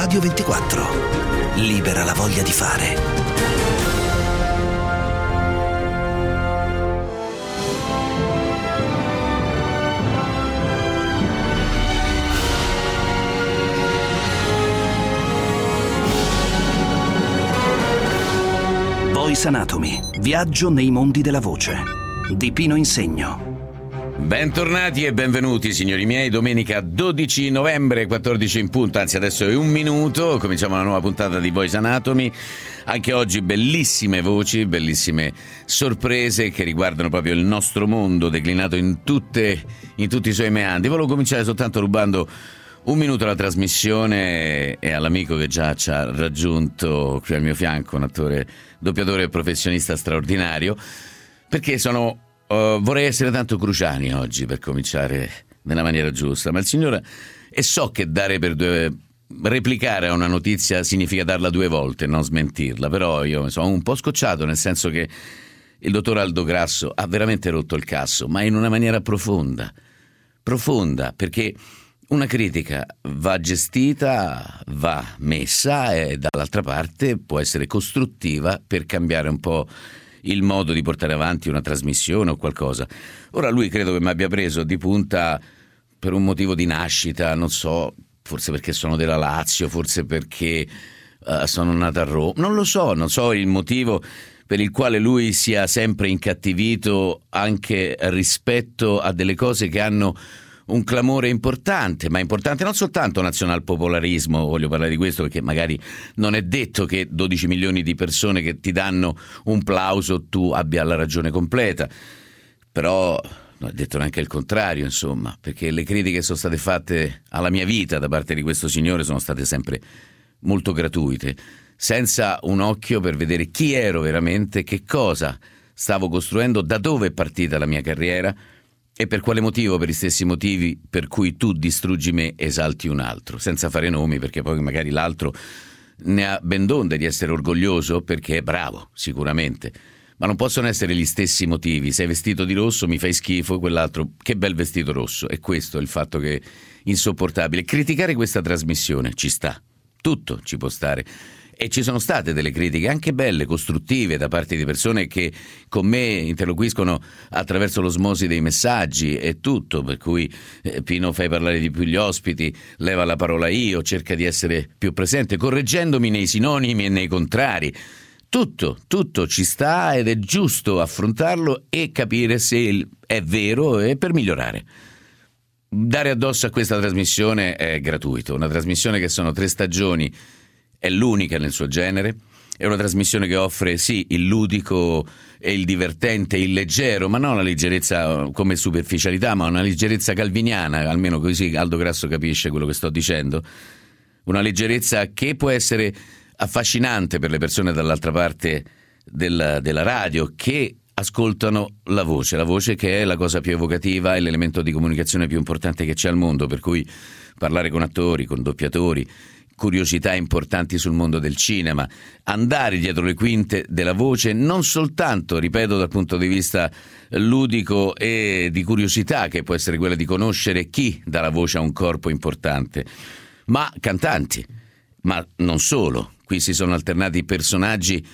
Radio 24. Libera la voglia di fare. Voice Anatomy. Viaggio nei mondi della voce. Di Pino Insegno. Bentornati e benvenuti, signori miei. Domenica 12 novembre, 14 in punto, anzi adesso è 1 minuto. Cominciamo una nuova puntata di Voice Anatomy. Anche oggi bellissime voci, bellissime sorprese che riguardano proprio il nostro mondo declinato in tutti i suoi meandri. Volevo cominciare soltanto rubando 1 minuto alla trasmissione e all'amico che già ci ha raggiunto qui al mio fianco, un attore, doppiatore e professionista straordinario, perché vorrei essere tanto Cruciani oggi per cominciare nella maniera giusta, ma il signore, e so che replicare a una notizia significa darla 2 volte, non smentirla, però io sono un po' scocciato, nel senso che il dottor Aldo Grasso ha veramente rotto il cazzo, ma in una maniera profonda, perché una critica va gestita, va messa e dall'altra parte può essere costruttiva per cambiare un po' il modo di portare avanti una trasmissione o qualcosa. Ora lui credo che mi abbia preso di punta per un motivo di nascita, non so, forse perché sono della Lazio, forse perché sono nato a Roma, non so il motivo per il quale lui sia sempre incattivito anche rispetto a delle cose che hanno un clamore importante, ma importante non soltanto nazionalpopolarismo, voglio parlare di questo perché magari non è detto che 12 milioni di persone che ti danno un plauso tu abbia la ragione completa, però non è detto neanche il contrario, insomma, perché le critiche sono state fatte alla mia vita da parte di questo signore sono state sempre molto gratuite, senza un occhio per vedere chi ero veramente, che cosa stavo costruendo, da dove è partita la mia carriera e per quale motivo, per gli stessi motivi per cui tu distruggi me, esalti un altro, senza fare nomi, perché poi magari l'altro ne ha ben donde di essere orgoglioso perché è bravo, sicuramente, ma non possono essere gli stessi motivi. Sei vestito di rosso, mi fai schifo, quell'altro che bel vestito rosso, e questo è il fatto che è insopportabile. Criticare questa trasmissione ci sta, tutto ci può stare. E ci sono state delle critiche anche belle, costruttive, da parte di persone che con me interloquiscono attraverso l'osmosi dei messaggi e tutto, per cui Pino, fai parlare di più gli ospiti, leva la parola io, cerca di essere più presente, correggendomi nei sinonimi e nei contrari. Tutto ci sta ed è giusto affrontarlo e capire se è vero e per migliorare. Dare addosso a questa trasmissione è gratuito, una trasmissione che sono 3 stagioni, è l'unica nel suo genere, è una trasmissione che offre sì il ludico e il divertente, il leggero, ma non una leggerezza come superficialità, ma una leggerezza calviniana, almeno così Aldo Grasso capisce quello che sto dicendo, una leggerezza che può essere affascinante per le persone dall'altra parte della radio, che ascoltano la voce che è la cosa più evocativa e l'elemento di comunicazione più importante che c'è al mondo, per cui parlare con attori, con doppiatori, curiosità importanti sul mondo del cinema, andare dietro le quinte della voce, non soltanto, ripeto, dal punto di vista ludico e di curiosità, che può essere quella di conoscere chi dà la voce a un corpo importante, ma cantanti, ma non solo. Qui si sono alternati personaggi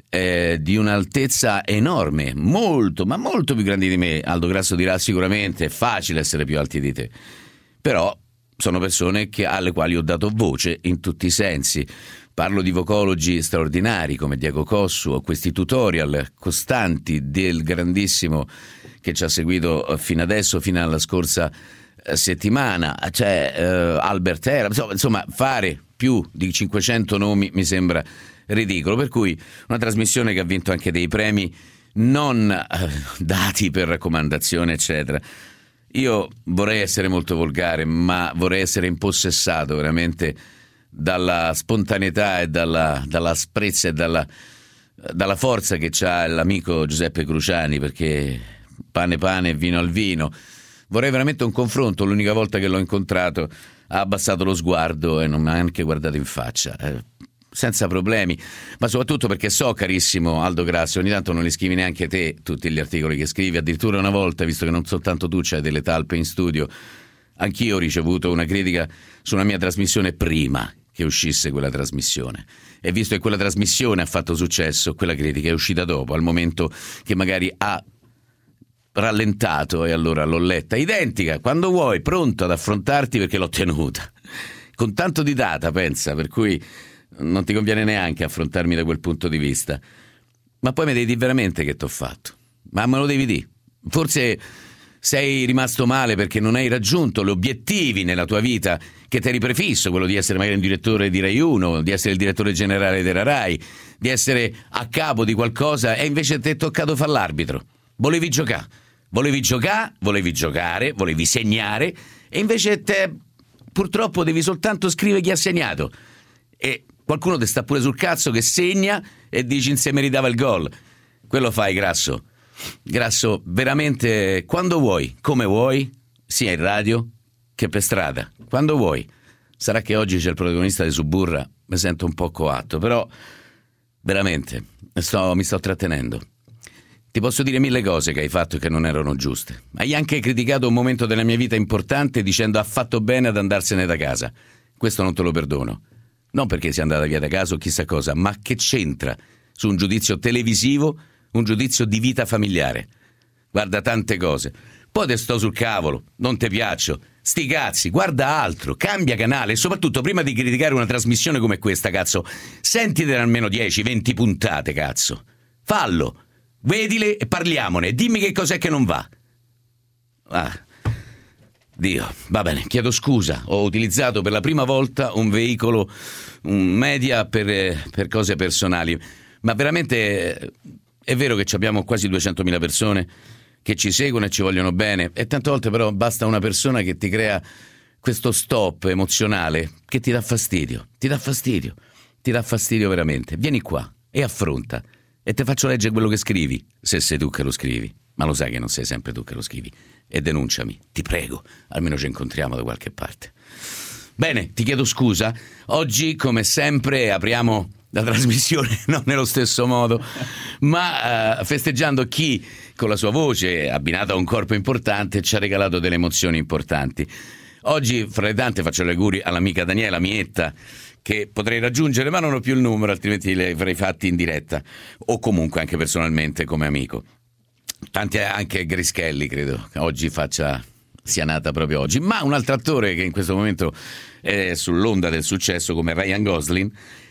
di un'altezza enorme, molto, ma molto più grandi di me. Aldo Grasso dirà sicuramente è facile essere più alti di te, però sono persone alle quali ho dato voce in tutti i sensi. Parlo di vocologi straordinari come Diego Cossu, o questi tutorial costanti del grandissimo che ci ha seguito fino adesso, fino alla scorsa settimana, c'è Albert Era, insomma fare più di 500 nomi mi sembra ridicolo, per cui una trasmissione che ha vinto anche dei premi non dati per raccomandazione eccetera. Io vorrei essere molto volgare, ma vorrei essere impossessato veramente dalla spontaneità e dalla asprezza e dalla forza che c'ha l'amico Giuseppe Cruciani, perché pane e vino al vino. Vorrei veramente un confronto. L'unica volta che l'ho incontrato ha abbassato lo sguardo e non mi ha neanche guardato in faccia, senza problemi, ma soprattutto perché so, carissimo Aldo Grasso, ogni tanto non li scrivi neanche te tutti gli articoli che scrivi. Addirittura una volta, visto che non soltanto tu c'hai delle talpe in studio, anch'io ho ricevuto una critica su una mia trasmissione prima che uscisse quella trasmissione. E visto che quella trasmissione ha fatto successo, quella critica è uscita dopo, al momento che magari ha rallentato, e allora l'ho letta. Identica, quando vuoi, pronto ad affrontarti perché l'ho tenuta. Con tanto di data, pensa, per cui non ti conviene neanche affrontarmi da quel punto di vista. Ma poi mi devi dire veramente che t'ho fatto. Ma me lo devi dire. Forse sei rimasto male perché non hai raggiunto gli obiettivi nella tua vita che ti eri prefisso, quello di essere magari un direttore di Rai 1, di essere il direttore generale della Rai, di essere a capo di qualcosa, e invece ti è toccato fare l'arbitro. Volevi giocare, volevi giocare, volevi segnare, e invece te purtroppo devi soltanto scrivere chi ha segnato. E qualcuno ti sta pure sul cazzo che segna e dici in se meritava il gol. Quello fai, Grasso. Grasso, veramente, quando vuoi, come vuoi, sia in radio che per strada, quando vuoi. Sarà che oggi c'è il protagonista di Suburra, mi sento un po' coatto, però veramente mi sto trattenendo. Ti posso dire 1000 cose che hai fatto che non erano giuste. Hai anche criticato un momento della mia vita importante dicendo ha fatto bene ad andarsene da casa. Questo non te lo perdono. Non perché sia andata via da casa o chissà cosa, ma che c'entra su un giudizio televisivo, un giudizio di vita familiare. Guarda, tante cose. Poi te sto sul cavolo, non te piaccio. Sti cazzi, guarda altro, cambia canale, e soprattutto prima di criticare una trasmissione come questa, cazzo, sentitene almeno 10-20 puntate, cazzo. Fallo, vedile e parliamone, dimmi che cos'è che non va. Dio, va bene, chiedo scusa, ho utilizzato per la prima volta un veicolo, un media per cose personali, ma veramente è vero che abbiamo quasi 200.000 persone che ci seguono e ci vogliono bene, e tante volte però basta una persona che ti crea questo stop emozionale che ti dà fastidio veramente. Vieni qua e affronta, e ti faccio leggere quello che scrivi, se sei tu che lo scrivi, ma lo sai che non sei sempre tu che lo scrivi, e denunciami, ti prego, almeno ci incontriamo da qualche parte. Bene, ti chiedo scusa, oggi come sempre apriamo la trasmissione non nello stesso modo, ma festeggiando chi con la sua voce abbinata a un corpo importante ci ha regalato delle emozioni importanti. Oggi fra le tante faccio gli auguri all'amica Daniela Mietta, che potrei raggiungere ma non ho più il numero, altrimenti le avrei fatti in diretta o comunque anche personalmente come amico. Tanti anche Grischelli credo che oggi sia nata proprio oggi, ma un altro attore che in questo momento è sull'onda del successo come Ryan Gosling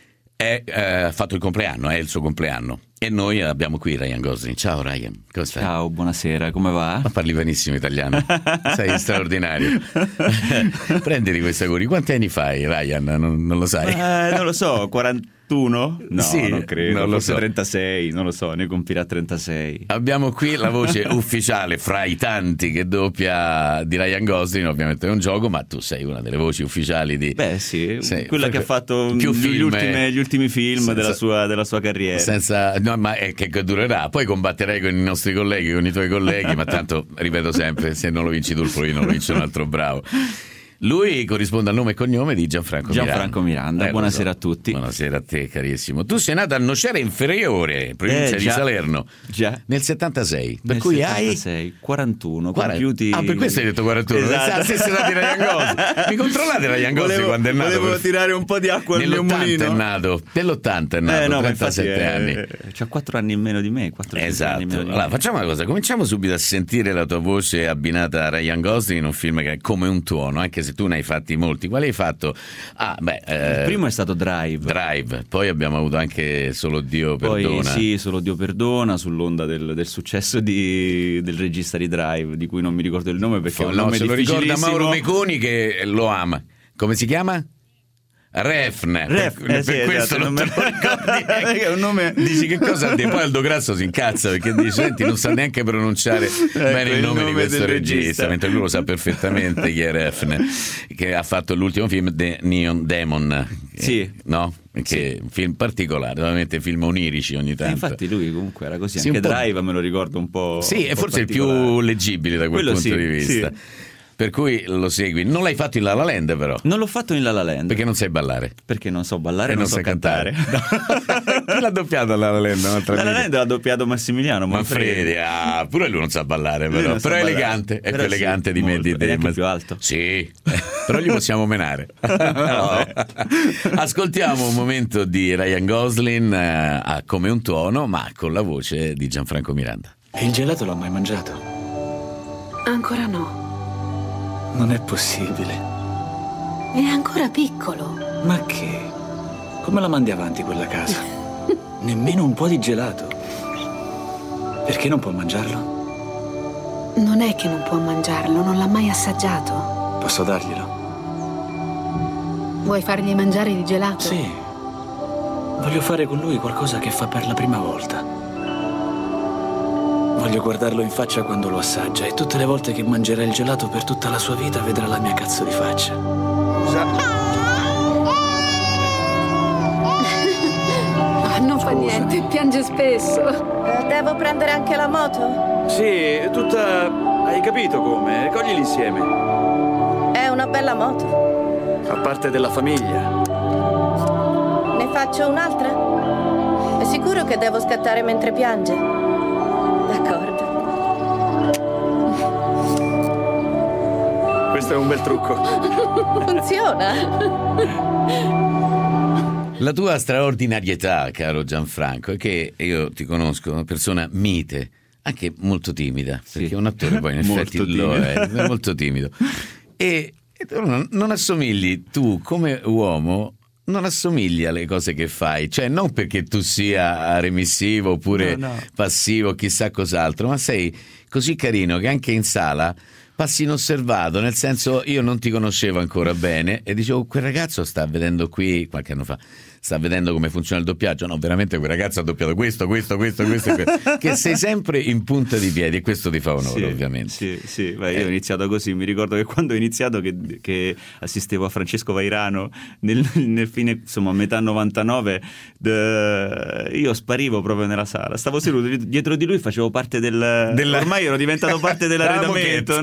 ha fatto il compleanno, è il suo compleanno, e noi abbiamo qui Ryan Gosling. Ciao Ryan, come stai? Ciao, buonasera, come va? Ma parli benissimo italiano, sei straordinario. Prenditi questi auguri. Quanti anni fai, Ryan? Non lo sai? Non lo so, 41? No, sì, non credo, non lo forse so. 36, non lo so, ne compirà 36. Abbiamo qui la voce ufficiale fra i tanti che doppia di Ryan Gosling, ovviamente è un gioco, ma tu sei una delle voci ufficiali di... Beh sì, quella che ha fatto più gli ultimi film della sua carriera. No, ma è che durerà, poi combatterei con i nostri colleghi, con i tuoi colleghi, ma tanto, ripeto sempre, se non lo vinci tu il provino lo vince un altro bravo. Lui corrisponde al nome e cognome di Gianfranco Miranda. Buonasera a tutti. Buonasera a te, carissimo. Tu sei nato a Nocera Inferiore, provincia di Salerno, nel 76, per cui 76, hai 41 compiuti. Ah, per questo hai detto 41. Esatto. La stessa età di Ryan Gosling. Mi controllate Ryan Gosling quando è nato? Volevo tirare un po' di acqua al mio mulino. Nell'80 è nato, 37 anni. C'ha 4 anni in meno di me. Esatto. Allora, facciamo una cosa, cominciamo subito a sentire la tua voce abbinata a Ryan Gosling in un film che è come un tuono, anche se tu ne hai fatti molti. Quali hai fatto? Il primo è stato Drive. Poi abbiamo avuto anche Solo Dio Perdona. Poi sì, Solo Dio Perdona, sull'onda del successo del regista di Drive, di cui non mi ricordo il nome perché è un nome se lo ricorda Mauro Meconi che lo ama. Come si chiama? Refn, per questo non me lo ricordi. È un nome. Dici che cosa? Poi Aldo Grasso si incazza perché dice senti, non sa neanche pronunciare bene il nome di questo regista, mentre lui lo sa perfettamente chi è Refn, che ha fatto l'ultimo film The Neon Demon. Sì. No? Che è un film particolare, veramente film onirici ogni tanto. Infatti lui comunque era così, sì, anche Drive me lo ricordo un po'. Sì, e forse il più leggibile da quel punto di vista. Sì. Per cui lo segui. Non l'hai fatto in La La Land, però. Non l'ho fatto in La La Land. Perché non sai ballare? Perché non so ballare E e non so sai cantare. Chi l'ha doppiato La La Land? La La Land l'ha doppiato Massimiliano Manfredi. Pure lui non sa ballare, però. Però è elegante. È più elegante di me. È anche più alto. Sì, però gli possiamo menare. No. Ascoltiamo un momento di Ryan Gosling a Come un tuono, ma con la voce di Gianfranco Miranda. E il gelato l'ho mai mangiato? Ancora no. Non è possibile. È ancora piccolo. Ma che? Come la mandi avanti quella casa? Nemmeno un po' di gelato. Perché non può mangiarlo? Non è che non può mangiarlo, non l'ha mai assaggiato. Posso darglielo? Vuoi fargli mangiare il gelato? Sì. Voglio fare con lui qualcosa che fa per la prima volta. Voglio guardarlo in faccia quando lo assaggia e tutte le volte che mangerà il gelato per tutta la sua vita vedrà la mia cazzo di faccia. Non fa niente, piange spesso. Devo prendere anche la moto? Sì, tutta... Hai capito come? Coglili insieme. È una bella moto. Fa parte della famiglia. Ne faccio un'altra? È sicuro che devo scattare mentre piange? D'accordo. Questo è un bel trucco. Funziona. La tua straordinarietà, caro Gianfranco, è che io ti conosco, una persona mite, anche molto timida, perché un attore poi in effetti lo è molto timido. E non assomigli, tu come uomo, non assomigli alle cose che fai, cioè non perché tu sia remissivo oppure passivo, chissà cos'altro, ma sei così carino che anche in sala passi inosservato, nel senso, io non ti conoscevo ancora bene e dicevo, quel ragazzo sta vedendo qui, qualche anno fa, sta vedendo come funziona il doppiaggio. No, veramente quel ragazzo ha doppiato questo, che sei sempre in punta di piedi, e questo ti fa onore, ovviamente. Sì, beh, io ho iniziato così, mi ricordo che quando ho iniziato che assistevo a Francesco Vairano nel fine, insomma, a metà 99, io sparivo proprio nella sala, stavo seduto dietro di lui, facevo parte ormai ero diventato parte dell'arredamento,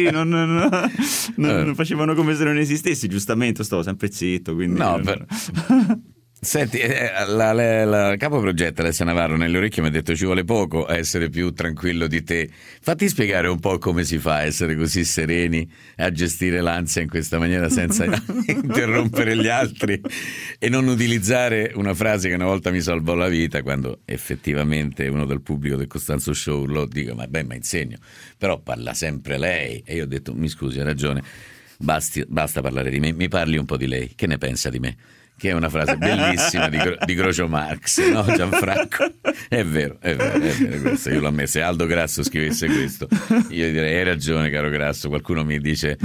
non facevano come se non esistessi, giustamente, stavo sempre zitto, quindi Senti, la capo progetto Alessia Navarro nelle orecchie mi ha detto ci vuole poco a essere più tranquillo di te. Fatti spiegare un po' come si fa a essere così sereni e a gestire l'ansia in questa maniera senza interrompere gli altri e non utilizzare una frase che una volta mi salvò la vita, quando effettivamente uno del pubblico del Costanzo Show lo dico, ma insegno, però parla sempre lei, e io ho detto mi scusi, hai ragione, basta parlare di me, mi parli un po' di lei, che ne pensa di me? Che è una frase bellissima di Groucho Marx, no Gianfranco? È vero questo, io l'ho ammesso. Se Aldo Grasso scrivesse questo, io direi hai ragione caro Grasso. Qualcuno mi dice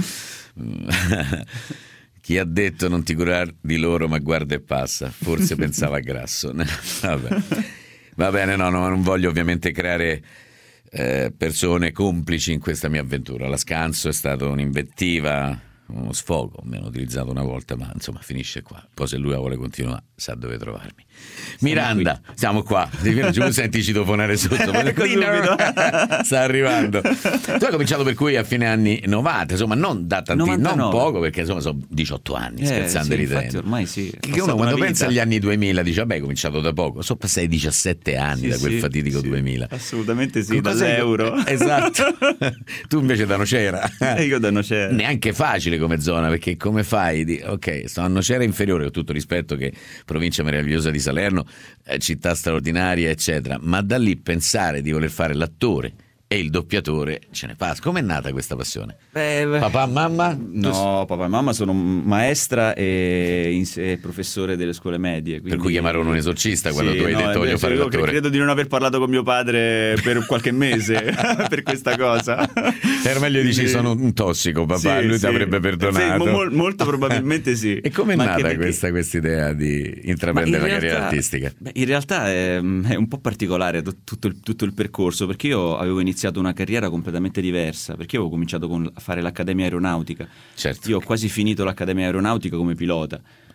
chi ha detto non ti curar di loro ma guarda e passa, forse pensava a Grasso. Va bene, no, non voglio ovviamente creare persone complici in questa mia avventura. La Scanso è stata un'invettiva, uno sfogo, me l'ho utilizzato una volta, ma insomma finisce qua. Poi se lui vuole continuare sa dove trovarmi. Miranda, siamo qua. Giù senti citofonare sotto. Sta arrivando. Tu hai cominciato per cui a fine anni 90, insomma non da tanti, non poco, perché insomma sono 18 anni, scherzando ridendo. Infatti ormai sì. Che uno quando pensa agli anni 2000 dice vabbè, hai cominciato da poco. Sono passati 17 anni da quel fatidico 2000. Assolutamente sì, dall'euro. Esatto. Tu invece da Nocera. Io da Nocera. Neanche facile come zona, perché come fai? Ok, sto a Nocera inferiore, con tutto rispetto, che provincia meravigliosa di Salerno, città straordinaria eccetera, ma da lì pensare di voler fare l'attore e il doppiatore ce ne passa. Com'è nata questa passione? Papà, mamma? No, papà e mamma sono maestra e professore delle scuole medie. Per cui chiamarono un esorcista quando tu hai detto voglio fare l'attore. Credo di non aver parlato con mio padre per qualche mese per questa cosa. Era meglio dici sono un tossico papà, lui ti avrebbe perdonato. Molto probabilmente sì. E com'è nata questa idea di intraprendere la carriera artistica? In realtà è un po' particolare tutto il percorso, perché io avevo iniziato una carriera completamente diversa, perché io avevo cominciato a fare l'accademia aeronautica. Certo. Io ho quasi finito l'accademia aeronautica come pilota.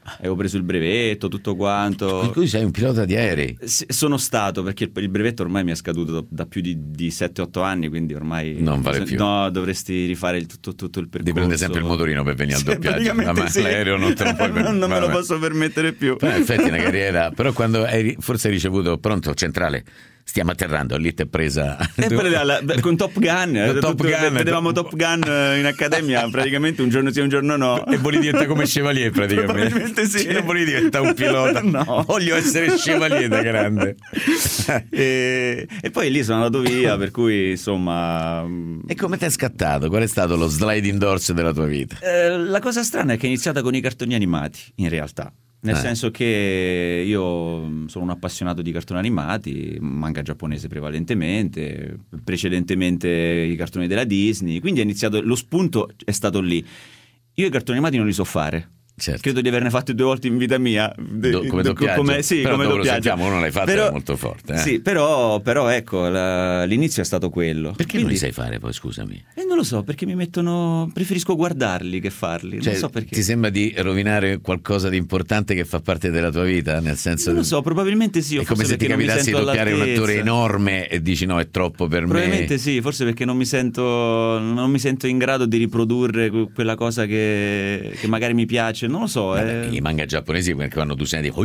avevo preso il brevetto, tutto quanto. Per cui sei un pilota di aerei? Sono stato, perché il brevetto ormai mi è scaduto da più di 7-8 anni, quindi ormai non vale più. No, dovresti rifare tutto il percorso. Devi prendere sempre il motorino per venire al doppiaggio, ma sì. l'aereo non te lo puoi permettere. Non me lo posso permettere più. Però in effetti una carriera, però quando forse hai ricevuto pronto centrale, stiamo atterrando, lì ti è presa con Top Gun, vedevamo Top Gun in accademia praticamente un giorno sì un giorno no, e volevi diventare come Chevalier praticamente. Probabilmente sì. Non volevi diventare un pilota. No, voglio essere Chevalier da grande. e poi lì sono andato via, per cui insomma. E come ti è scattato? Qual è stato lo sliding doors della tua vita? La cosa strana è che è iniziata con i cartoni animati, in realtà. Nel senso che io sono un appassionato di cartoni animati, manga giapponese prevalentemente, precedentemente i cartoni della Disney, quindi è iniziato, lo spunto è stato lì. Io i cartoni animati non li so fare. Certo. Credo di averne fatti 2 volte in vita mia come doppiaggio. Sì, però come doppiaggio. Sappiamo, uno l'hai fatto, era molto forte. Sì, però ecco, l'inizio è stato quello. Perché non li sai fare poi, scusami? Non lo so, perché mi mettono, preferisco guardarli che farli. Cioè, non so perché. Ti sembra di rovinare qualcosa di importante che fa parte della tua vita? Nel senso, non lo so, probabilmente sì. È come se ti capitassi di doppiare un attore enorme e dici no, è troppo per probabilmente me. Sì, forse perché non mi sento in grado di riprodurre quella cosa che magari mi piace, non lo so. I manga giapponesi, quando tu senti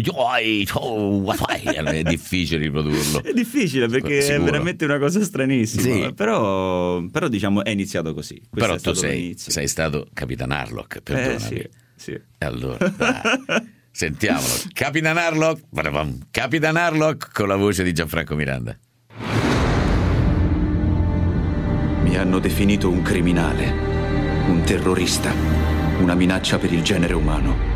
è difficile riprodurlo. È difficile perché è veramente una cosa stranissima. Sì. Però diciamo è iniziato così. Però tu sei stato Capitan Harlock, perdonami. Sì. Allora, dai, sentiamolo. Capitan Harlock con la voce di Gianfranco Miranda. Mi hanno definito un criminale, un terrorista, una minaccia per il genere umano.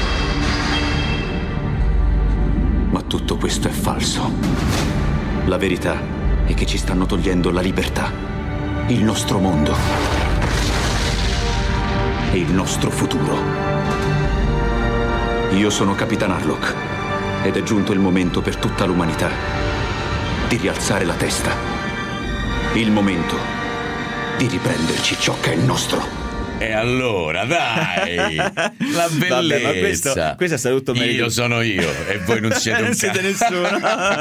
Ma tutto questo è falso. La verità è che ci stanno togliendo la libertà, il nostro mondo e il nostro futuro. Io sono Capitan Harlock ed è giunto il momento per tutta l'umanità di rialzare la testa. Il momento di riprenderci ciò che è nostro. E allora, dai, la bellezza. Vabbè, ma questo è stato tutto merito. Io sono io e voi non siete un siete nessuno.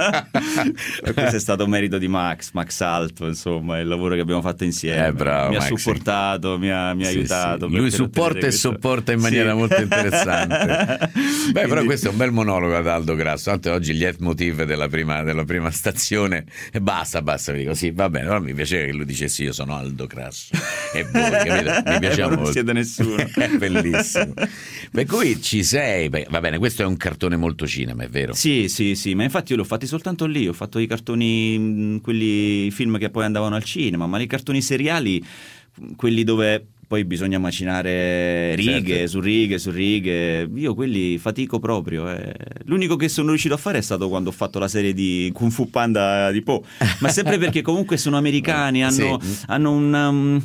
Questo è stato merito di Max Alto, insomma, il lavoro che abbiamo fatto insieme. Bravo, mi ha Max, supportato, mi ha aiutato. Sì. Lui supporta e sopporta in maniera molto interessante. Beh, però questo è un bel monologo ad Aldo Grasso. Tanto oggi il leitmotiv della prima stazione e basta, vi dico sì, va bene, però mi piaceva che lui dicesse io sono Aldo Grasso e voi, capito? Mi piaceva non siete nessuno. È bellissimo. Per cui ci sei. Va bene, questo è un cartone molto cinema, è vero? Sì, ma infatti io l'ho fatti soltanto lì. Ho fatto i cartoni, quelli film che poi andavano al cinema, ma i cartoni seriali, quelli dove poi bisogna macinare righe, certo, su righe, io quelli fatico proprio. L'unico che sono riuscito a fare è stato quando ho fatto la serie di Kung Fu Panda di Po, ma sempre perché comunque sono americani, hanno un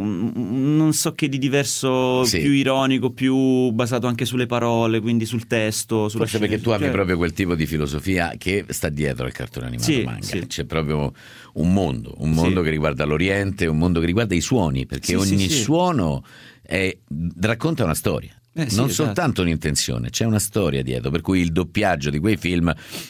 non so che di diverso, più ironico, più basato anche sulle parole, quindi sul testo, sulla forse perché tu ami proprio quel tipo di filosofia che sta dietro al cartone animato manga. C'è proprio un mondo che riguarda l'Oriente, un mondo che riguarda i suoni, perché ogni suono racconta una storia, non soltanto un'intenzione, c'è una storia dietro, per cui il doppiaggio di quei film,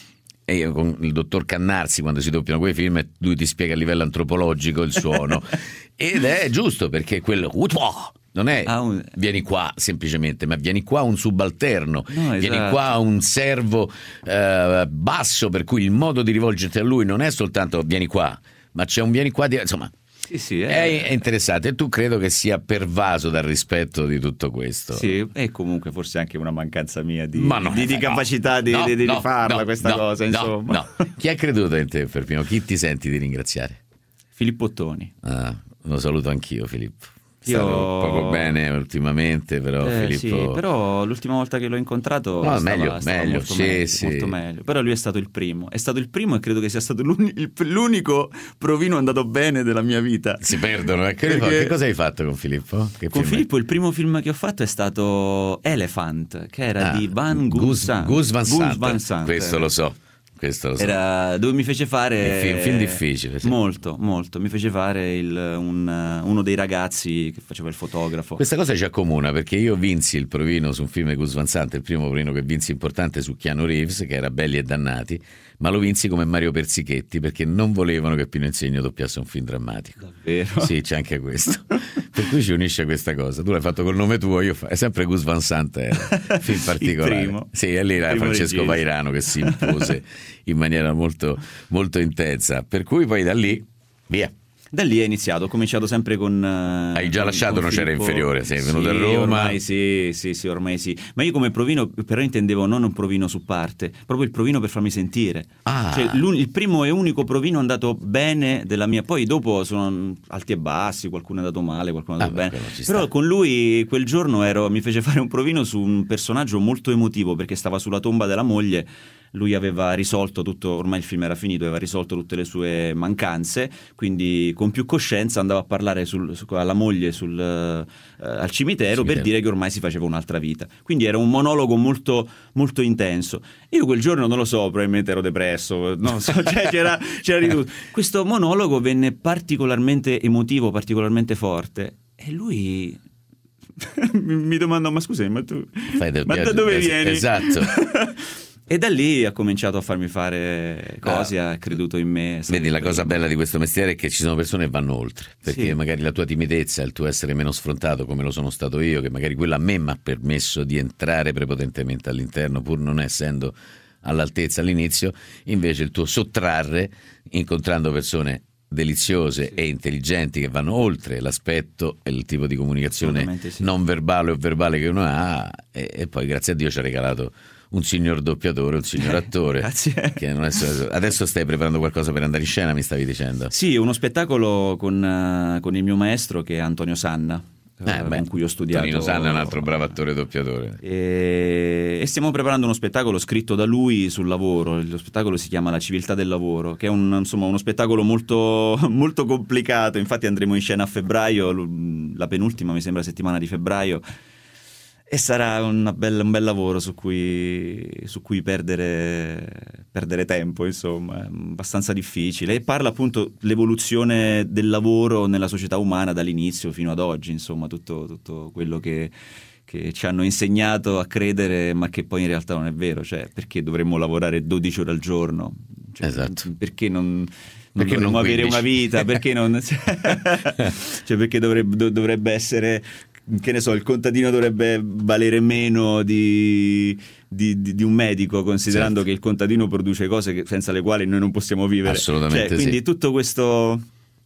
e con il dottor Cannarsi quando si doppiano quei film lui ti spiega a livello antropologico il suono ed è giusto, perché quello non è vieni qua semplicemente, ma vieni qua un subalterno, vieni qua un servo basso, per cui il modo di rivolgerti a lui non è soltanto vieni qua, ma c'è un vieni qua insomma. Sì, è interessante, e tu credo che sia pervaso dal rispetto di tutto questo. Sì, e comunque forse anche una mancanza mia di capacità di farla questa cosa, insomma. No. Chi ha creduto in te per primo? Chi ti senti di ringraziare? Filippo Ottoni. Lo saluto anch'io, Filippo. Stavo poco bene ultimamente, però Filippo. Sì, però l'ultima volta che l'ho incontrato stava meglio, molto meglio. Però lui è stato il primo e credo che sia stato l'unico provino andato bene della mia vita. Si perdono. Che cosa hai fatto con Filippo? Filippo il primo film che ho fatto è stato Elephant, che era di Gus Van Sant. Questo lo so. questo lo so. Era dove mi fece fare un film difficile, sì. molto, mi fece fare uno dei ragazzi che faceva il fotografo. Questa cosa ci accomuna, perché io vinsi il provino su un film di Gus Van Sant, il primo provino che vinsi importante su Keanu Reeves, che era Belli e Dannati, ma lo vinsi come Mario Persichetti perché non volevano che Pino Insegno doppiasse un film drammatico. Davvero? Sì, c'è anche questo. Per cui ci unisce questa cosa. Tu l'hai fatto col nome tuo, è sempre Gus Van Sant, film particolare. Il primo. Sì, e lì era Francesco Vairano che si impose in maniera molto, molto intensa. Per cui poi da lì, via. Da lì è iniziato, ho cominciato sempre con... Hai già lasciato Non c'era inferiore, sei venuto a Roma. Ormai sì, ormai sì. Ma io come provino però intendevo non un provino su parte, proprio il provino per farmi sentire. Cioè, il primo e unico provino è andato bene della mia, poi dopo sono alti e bassi, qualcuno è andato male, qualcuno è andato bene. Però con lui quel giorno mi fece fare un provino su un personaggio molto emotivo, perché stava sulla tomba della moglie. Lui aveva risolto tutto, ormai il film era finito, aveva risolto tutte le sue mancanze, quindi con più coscienza andava a parlare alla moglie al cimitero per dire che ormai si faceva un'altra vita. Quindi era un monologo molto, molto intenso. Io quel giorno, non lo so, probabilmente ero depresso, non so, cioè c'era di tutto. Questo monologo venne particolarmente emotivo, particolarmente forte, e lui... mi domandò, ma scusami, ma tu da dove vieni? Esatto. E da lì ha cominciato a farmi fare cose, ha creduto in me. Vedi, la cosa bella di questo mestiere è che ci sono persone che vanno oltre, perché magari la tua timidezza, il tuo essere meno sfrontato come lo sono stato io, che magari quello a me mi ha permesso di entrare prepotentemente all'interno pur non essendo all'altezza all'inizio, invece il tuo sottrarre incontrando persone deliziose e intelligenti che vanno oltre l'aspetto e il tipo di comunicazione non verbale o verbale che uno ha, e poi grazie a Dio ci ha regalato un signor doppiatore, un signor attore. Grazie. Che non è... Adesso stai preparando qualcosa per andare in scena, mi stavi dicendo? Sì, uno spettacolo con il mio maestro, che è Antonio Sanna, con cui ho studiato. Antonio Sanna è un altro bravo attore doppiatore. E stiamo preparando uno spettacolo scritto da lui sul lavoro. Lo spettacolo si chiama La civiltà del lavoro, che è uno spettacolo molto, molto complicato. Infatti andremo in scena a febbraio, la penultima mi sembra settimana di febbraio. E sarà un bel lavoro su cui perdere tempo, insomma, è abbastanza difficile. E parla appunto dell'evoluzione del lavoro nella società umana dall'inizio fino ad oggi, insomma, tutto quello che ci hanno insegnato a credere, ma che poi in realtà non è vero. Cioè, perché dovremmo lavorare 12 ore al giorno? Cioè, esatto. Perché non dovremmo avere una vita? Perché non... cioè, perché dovrebbe essere... che ne so, il contadino dovrebbe valere meno di un medico, considerando che il contadino produce cose senza le quali noi non possiamo vivere. Assolutamente. Quindi tutto questo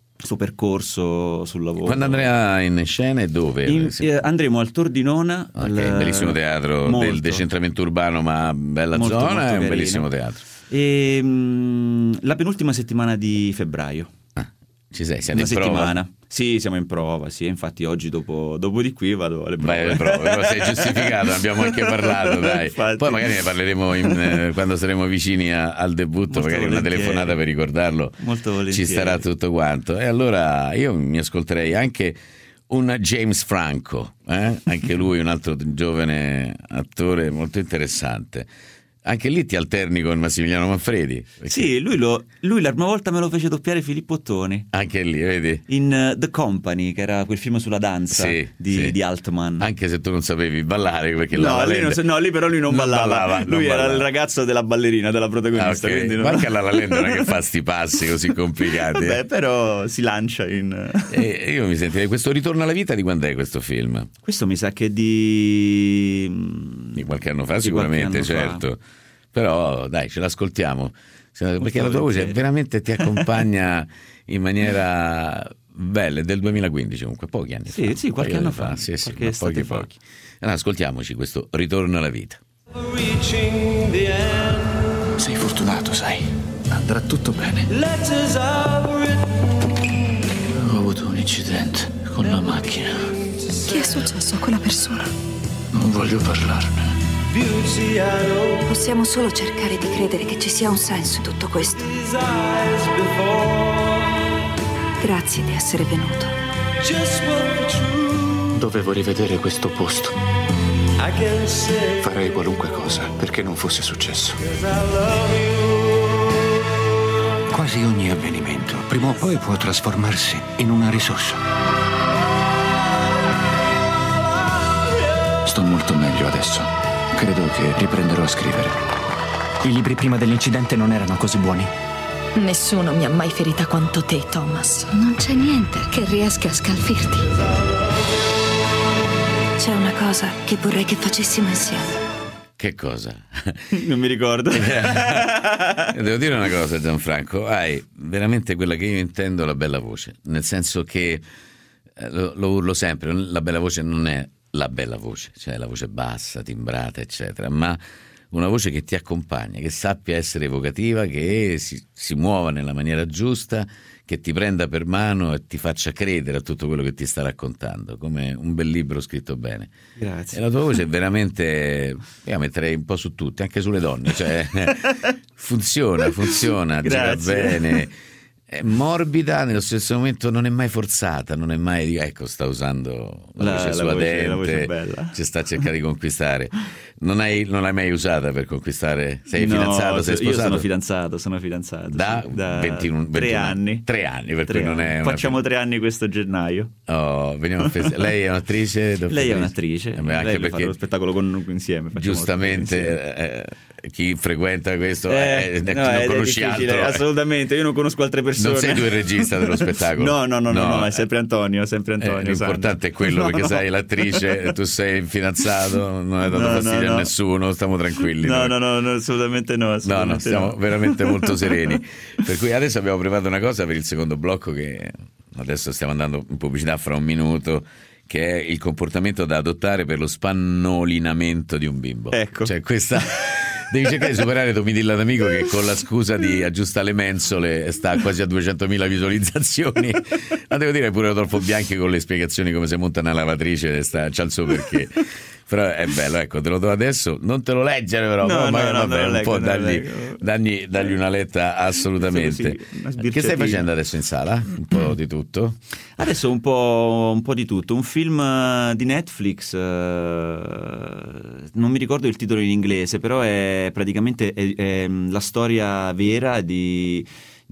percorso sul lavoro. Quando andrà in scena e dove? Andremo al Tor di Nona, un bellissimo teatro del decentramento urbano, ma bella molto, zona, molto è un carino. bellissimo teatro. E la penultima settimana di febbraio. Ci sei? Siamo una in prova? Settimana. Sì, siamo in prova, sì, infatti oggi dopo di qui vado alle prove. Vai alle prove, però sei giustificato, ne abbiamo anche parlato, dai. Infatti. Poi magari ne parleremo quando saremo vicini al debutto, Molto magari volentieri. una telefonata per ricordarlo. Molto volentieri. Ci starà tutto quanto. E allora io mi ascolterei anche un James Franco, anche lui un altro giovane attore molto interessante. Anche lì ti alterni con Massimiliano Manfredi? Sì, lui la prima volta me lo fece doppiare Filippo Ottoni. Anche lì, vedi? In The Company, che era quel film sulla danza di Altman. Anche se tu non sapevi ballare, perché lì però lui non ballava. Lui era ballava. Il ragazzo della ballerina, della protagonista. Okay. Quindi Ma anche alla La Land non è che fa sti passi così complicati. Vabbè, però si lancia in... E io mi sentirei, questo Ritorno alla vita di quando è questo film? Questo mi sa che è di qualche anno fa, sicuramente, certo. Però dai, ce l'ascoltiamo, perché la tua voce veramente ti accompagna in maniera bella. È del 2015 comunque, pochi anni fa. Sì, qualche anno fa. Sì, ma pochi. Allora ascoltiamoci questo Ritorno alla vita. Sei fortunato, sai. Andrà tutto bene. Ho avuto un incidente con la macchina. Che è successo a quella persona? Non voglio parlarne. Possiamo solo cercare di credere che ci sia un senso in tutto questo. Grazie di essere venuto. Dovevo rivedere questo posto. Farei qualunque cosa perché non fosse successo. Quasi ogni avvenimento, prima o poi, può trasformarsi in una risorsa. Sto molto meglio adesso. Credo che riprenderò a scrivere. I libri prima dell'incidente non erano così buoni. Nessuno mi ha mai ferita quanto te, Thomas. Non c'è niente che riesca a scalfirti. C'è una cosa che vorrei che facessimo insieme. Che cosa? Non mi ricordo. Devo dire una cosa, Gianfranco, hai veramente quella che io intendo la bella voce, nel senso che lo urlo sempre, la bella voce non è la bella voce, cioè la voce bassa, timbrata, eccetera, ma una voce che ti accompagna, che sappia essere evocativa, che si muova nella maniera giusta, che ti prenda per mano e ti faccia credere a tutto quello che ti sta raccontando, come un bel libro scritto bene. Grazie. E la tua voce è veramente, io la metterei un po' su tutti, anche sulle donne, cioè funziona, gira bene, è morbida, nello stesso momento non è mai forzata, non è mai, ecco, sta usando la voce suadente, la voce bella. Ci sta cercando di conquistare. Non l'hai mai usata per conquistare? Sei fidanzato? Sei sposato? Io sono fidanzato. Da 21 3 anni. 3 anni, per cui non è Facciamo 3 anni questo gennaio. Oh, veniamo a lei è un'attrice? Lei è un'attrice. Anche lei perché lo spettacolo insieme. Giustamente chi frequenta questo non conosci altro. Assolutamente, io non conosco altre persone. Non sei tu il regista dello spettacolo? No, è sempre Antonio. L'importante è quello, perché sai, l'attrice, tu sei il fidanzato, non hai dato fastidio a nessuno, stiamo tranquilli. No, assolutamente no. Stiamo veramente molto sereni. Per cui adesso abbiamo preparato una cosa per il secondo blocco, che adesso stiamo andando in pubblicità fra un minuto, che è il comportamento da adottare per lo spannolinamento di un bimbo. Ecco. Cioè questa... Devi cercare di superare tuo midilla d'amico che con la scusa di aggiusta le mensole sta quasi a 200.000 visualizzazioni. Ma devo dire pure Rodolfo Bianchi con le spiegazioni come si monta una lavatrice c'ha il suo perché. Però è bello, ecco, te lo do adesso, non te lo leggere però, un po' dagli una letta assolutamente. Che stai facendo adesso in sala? Un po' di tutto? Adesso un po' di tutto, un film di Netflix, non mi ricordo il titolo in inglese, però è praticamente è la storia vera di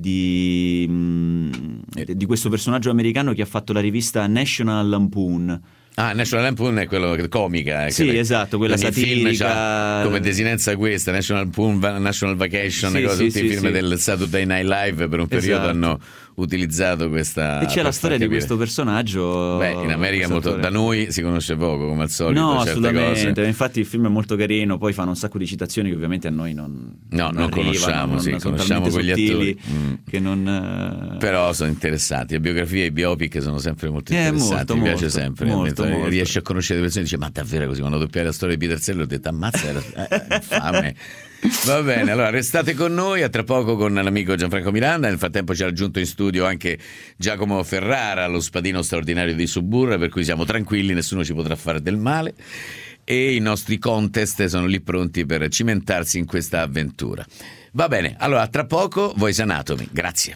questo personaggio americano che ha fatto la rivista National Lampoon. National Lampoon è quello comica. Sì, esatto, quella satirica. Come desinenza questa, National Lampoon, National Vacation, tutti i film del Saturday Night Live per un periodo hanno utilizzato questa. E c'è la storia di questo personaggio. Beh, in America molto, da noi si conosce poco, come al solito. No, certe assolutamente. Cose. Infatti il film è molto carino, poi fanno un sacco di citazioni che ovviamente a noi non conosciamo, conosciamo quegli attori. Che non, però sono interessanti. Le biografie e i biopic sono sempre molto interessanti. Mi piace sempre. Molto. Riesci a conoscere le persone e dici, ma davvero così? Quando doppiare la storia di Peter Sellers ho detto, ammazza, era fame. Va bene, allora restate con noi, a tra poco con l'amico Gianfranco Miranda. Nel frattempo ci ha raggiunto in studio anche Giacomo Ferrara, lo spadino straordinario di Suburra, per cui siamo tranquilli, nessuno ci potrà fare del male, e i nostri contest sono lì pronti per cimentarsi in questa avventura. Va bene, allora tra poco Voice Anatomy, grazie.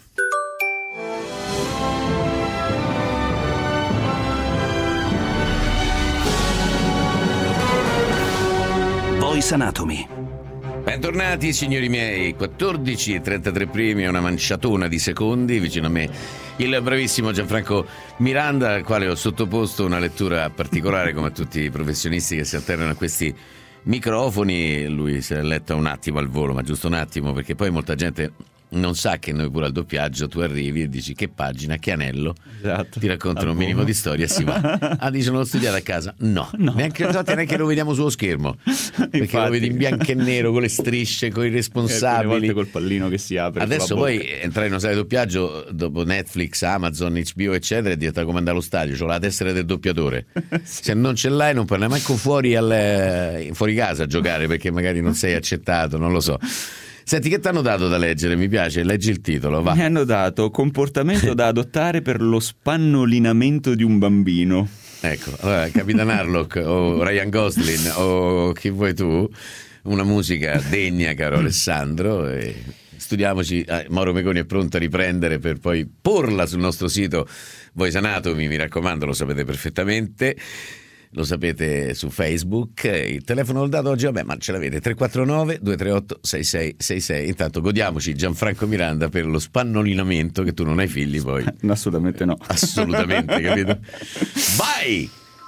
Voice Anatomy. Bentornati signori miei, 14:33 primi, una manciatona di secondi, vicino a me il bravissimo Gianfranco Miranda, al quale ho sottoposto una lettura particolare come a tutti i professionisti che si alternano a questi microfoni. Lui si è letto un attimo al volo, ma giusto un attimo, perché poi molta gente non sa che noi pure al doppiaggio tu arrivi e dici che pagina, che anello, esatto, ti raccontano un minimo di storia e si va. Dice l'ho studiato a casa? No. Neanche lo vediamo sullo schermo, perché infatti, lo vedi in bianco e nero con le strisce, con i responsabili, volte col pallino che si apre. Adesso poi entrare in una sala di doppiaggio dopo Netflix, Amazon, HBO eccetera è diventato come andare allo stadio, c'ho la tessera del doppiatore. Sì. Se non ce l'hai non parli manco fuori casa a giocare, perché magari non sei accettato, non lo so. Senti, che ti hanno dato da leggere? Mi piace, leggi il titolo, va. Mi hanno dato comportamento da adottare per lo spannolinamento di un bambino. Ecco, allora Capitan Harlock o Ryan Gosling o chi vuoi tu, una musica degna, caro Alessandro, e studiamoci. Mauro Meconi è pronto a riprendere per poi porla sul nostro sito Voice Anatomy, mi raccomando, lo sapete perfettamente. lo sapete, su Facebook. Il telefono l'ho dato oggi, vabbè, ma ce l'avete, 349-238-6666. Intanto godiamoci Gianfranco Miranda per lo spannolinamento, che tu non hai figli poi. Assolutamente no. Assolutamente, capito? Vai!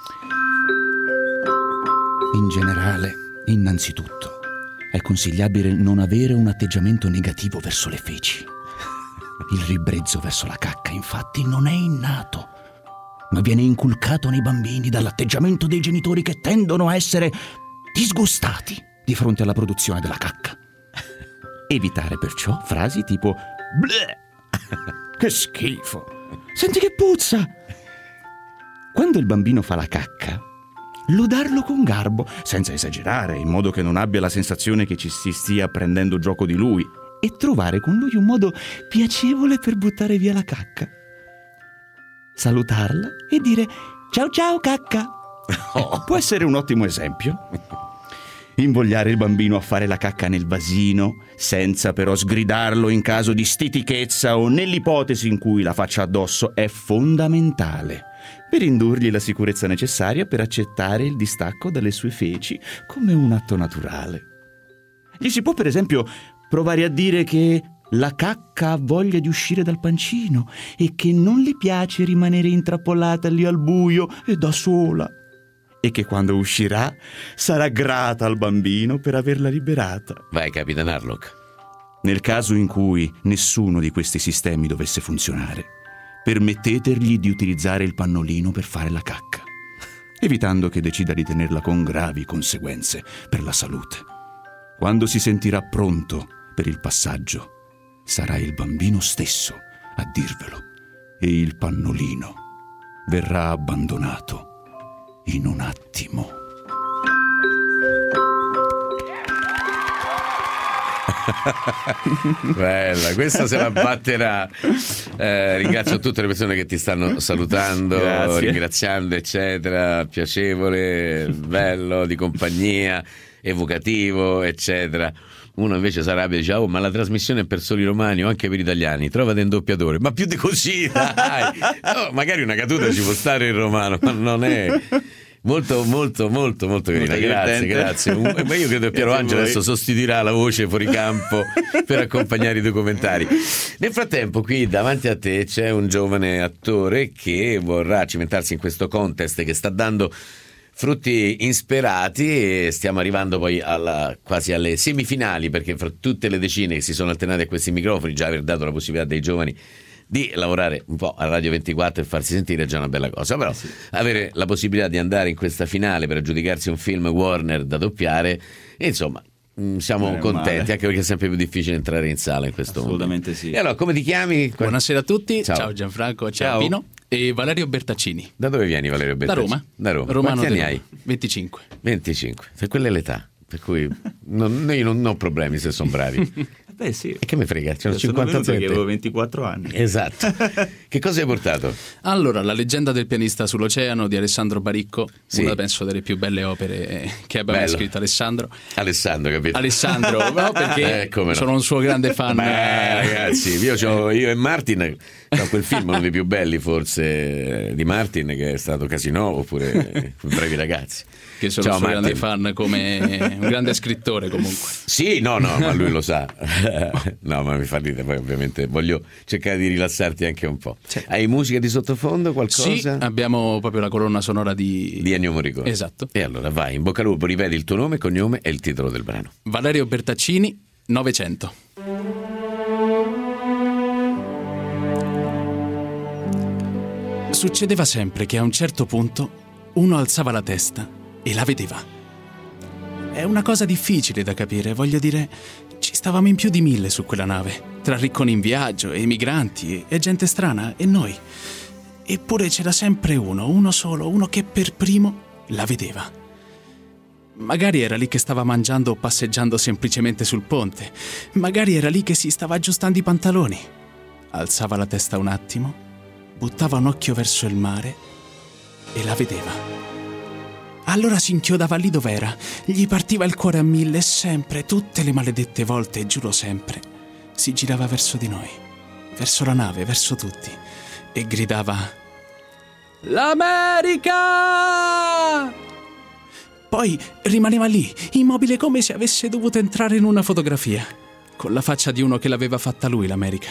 In generale, innanzitutto, è consigliabile non avere un atteggiamento negativo verso le feci. Il ribrezzo verso la cacca, infatti, non è innato, ma viene inculcato nei bambini dall'atteggiamento dei genitori che tendono a essere disgustati di fronte alla produzione della cacca. Evitare perciò frasi tipo bleh, che schifo, senti che puzza. Quando il bambino fa la cacca, lodarlo con garbo, senza esagerare, in modo che non abbia la sensazione che ci si stia prendendo gioco di lui, e trovare con lui un modo piacevole per buttare via la cacca. Salutarla e dire ciao ciao cacca. Può essere un ottimo esempio. Invogliare il bambino a fare la cacca nel vasino, senza però sgridarlo in caso di stitichezza o nell'ipotesi in cui la faccia addosso, è fondamentale per indurgli la sicurezza necessaria per accettare il distacco dalle sue feci come un atto naturale. Gli si può per esempio provare a dire che la cacca ha voglia di uscire dal pancino e che non le piace rimanere intrappolata lì al buio e da sola, e che quando uscirà sarà grata al bambino per averla liberata. Vai, Capitan Harlock. Nel caso in cui nessuno di questi sistemi dovesse funzionare, permettetegli di utilizzare il pannolino per fare la cacca, evitando che decida di tenerla con gravi conseguenze per la salute. Quando si sentirà pronto per il passaggio, sarà il bambino stesso a dirvelo e il pannolino verrà abbandonato in un attimo. Bella, questa se la batterà. Ringrazio tutte le persone che ti stanno salutando, grazie, ringraziando, eccetera. Piacevole, bello, di compagnia, evocativo, eccetera. Uno invece si arrabbia e dice: oh, ma la trasmissione è per soli romani o anche per italiani, trovate un doppiatore. Ma più di così, dai. No, magari una caduta ci può stare in romano, ma non è. Molto carina, grazie. Ma io credo che Piero Angelo adesso sostituirà la voce fuori campo per accompagnare i documentari. Nel frattempo, qui davanti a te c'è un giovane attore che vorrà cimentarsi in questo contest che sta dando frutti insperati, e stiamo arrivando poi quasi alle semifinali, perché fra tutte le decine che si sono alternate a questi microfoni, già aver dato la possibilità dei giovani di lavorare un po' a Radio 24 e farsi sentire è già una bella cosa, però avere la possibilità di andare in questa finale per aggiudicarsi un film Warner da doppiare, insomma, siamo contenti, anche perché è sempre più difficile entrare in sala in questo assolutamente momento. Sì. E allora, come ti chiami? Buonasera a tutti, ciao Gianfranco, ciao Pino. E Valerio Bertaccini. Da dove vieni, Valerio Bertaccini? Da Roma. Romano. Quanti anni hai? 25. Se quella è l'età, per cui io non ho problemi se sono bravi. Beh sì. E che mi frega, c'erano 50 anni che avevo 24 anni. Esatto. Che cosa hai portato? Allora, La leggenda del pianista sull'oceano di Alessandro Baricco, sì, una penso delle più belle opere che abbia mai scritto Alessandro, capito? Alessandro, no, perché sono un suo grande fan. Beh, ragazzi, io e Martin, quel film uno dei più belli forse di Martin, che è stato Casino, oppure Bravi ragazzi, che sono un suo grande fan, come un grande scrittore comunque. Sì, no, ma lui lo sa. No, ma mi fa ridere, poi ovviamente voglio cercare di rilassarti anche un po'. Hai musica di sottofondo, qualcosa? Sì, abbiamo proprio la colonna sonora di Ennio Morricone. Esatto. E allora vai, in bocca al lupo, ripeti il tuo nome, cognome e il titolo del brano. Valerio Bertaccini, 900. Succedeva sempre che a un certo punto uno alzava la testa e la vedeva. È una cosa difficile da capire, voglio dire, ci stavamo in più di 1000 su quella nave, tra ricconi in viaggio, e migranti, e gente strana, e noi. Eppure c'era sempre uno solo, uno che per primo la vedeva. Magari era lì che stava mangiando o passeggiando semplicemente sul ponte, magari era lì che si stava aggiustando i pantaloni. Alzava la testa un attimo, buttava un occhio verso il mare e la vedeva. Allora si inchiodava lì dov'era, gli partiva il cuore a 1000 e sempre, tutte le maledette volte, giuro sempre, si girava verso di noi, verso la nave, verso tutti, e gridava: L'America! Poi rimaneva lì, immobile come se avesse dovuto entrare in una fotografia, con la faccia di uno che l'aveva fatta lui, l'America.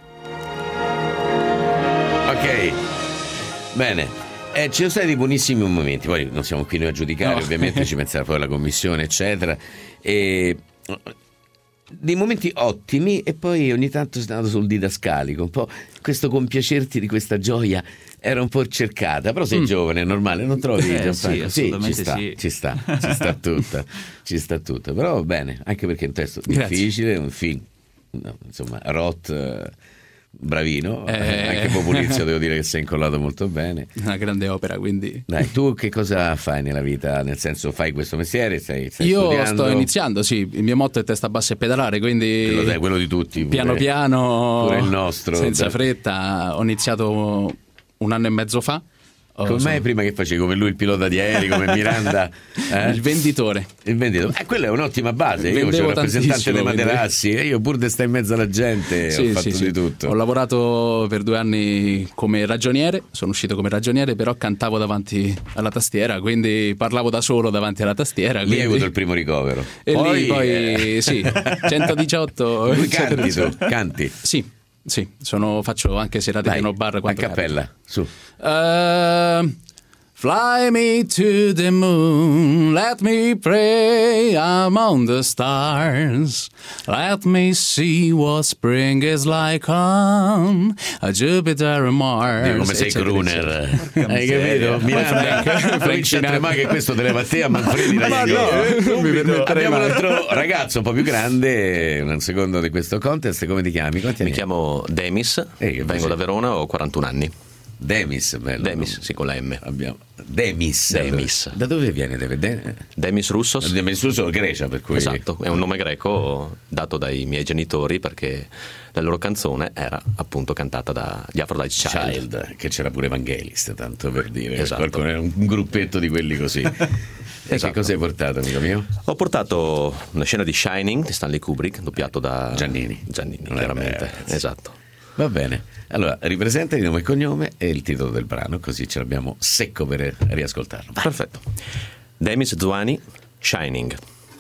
Ok, bene. Ci sono stati buonissimi momenti, poi non siamo qui noi a giudicare, no. Ovviamente ci penserà poi la commissione, eccetera. E dei momenti ottimi, e poi ogni tanto sei andato sul didascalico, un po' questo compiacerti di questa gioia era un po' cercata, però sei giovane, è normale, non trovi? Sì, assolutamente sì. Ci sta tutta, però va bene, anche perché è un testo difficile, un film, insomma, Roth, bravino, anche Populizio devo dire che si è incollato molto bene, una grande opera. Quindi dai, tu che cosa fai nella vita? Nel senso, fai questo mestiere? Stai io studiando? sto iniziando, sì, il mio motto è testa bassa e pedalare, quindi quello di tutti, piano piano, pure il nostro, senza fretta. Ho iniziato 1 anno e mezzo fa. Come mai prima che facevi come lui il pilota di aerei, come Miranda? Il venditore. Quella è un'ottima base. Io sono rappresentante dei materassi e io pur di stare in mezzo alla gente ho fatto di tutto. Ho lavorato per 2 anni come ragioniere, sono uscito come ragioniere, però cantavo davanti alla tastiera, quindi parlavo da solo davanti alla tastiera. Lì hai avuto il primo ricovero. E poi sì, 118. Lui canti tu? Canti? Sì, faccio anche serate di no bar. A cappella, su. Fly me to the moon, let me pray among the stars. Let me see what spring is like on a Jupiter and Mars. Come sei crooner, hai capito? Miranda, Frank Sinatra, che questo te leva a te a Manfredi. Abbiamo un altro ragazzo un po' più grande, un secondo di questo contest. Come ti chiami? Mi chiamo Demis, vengo da Verona, ho 41 anni. Demis, bello. Demis, sì, con la M. Demis. Da dove viene? Demis Roussos. Demis Roussos, Grecia, per cui. Esatto, è un nome greco dato dai miei genitori perché la loro canzone era appunto cantata dagli Aphrodite Child. Che c'era pure Evangelist, tanto per dire. Esatto. Qualcuno era un gruppetto di quelli così. E che cosa hai portato, amico mio? Ho una scena di Shining di Stanley Kubrick, doppiato da Giannini, chiaramente. Esatto. Va bene, allora ripresenta il nome e cognome e il titolo del brano, così ce l'abbiamo secco per riascoltarlo. Vai. Perfetto. Demis Zuani, Shining.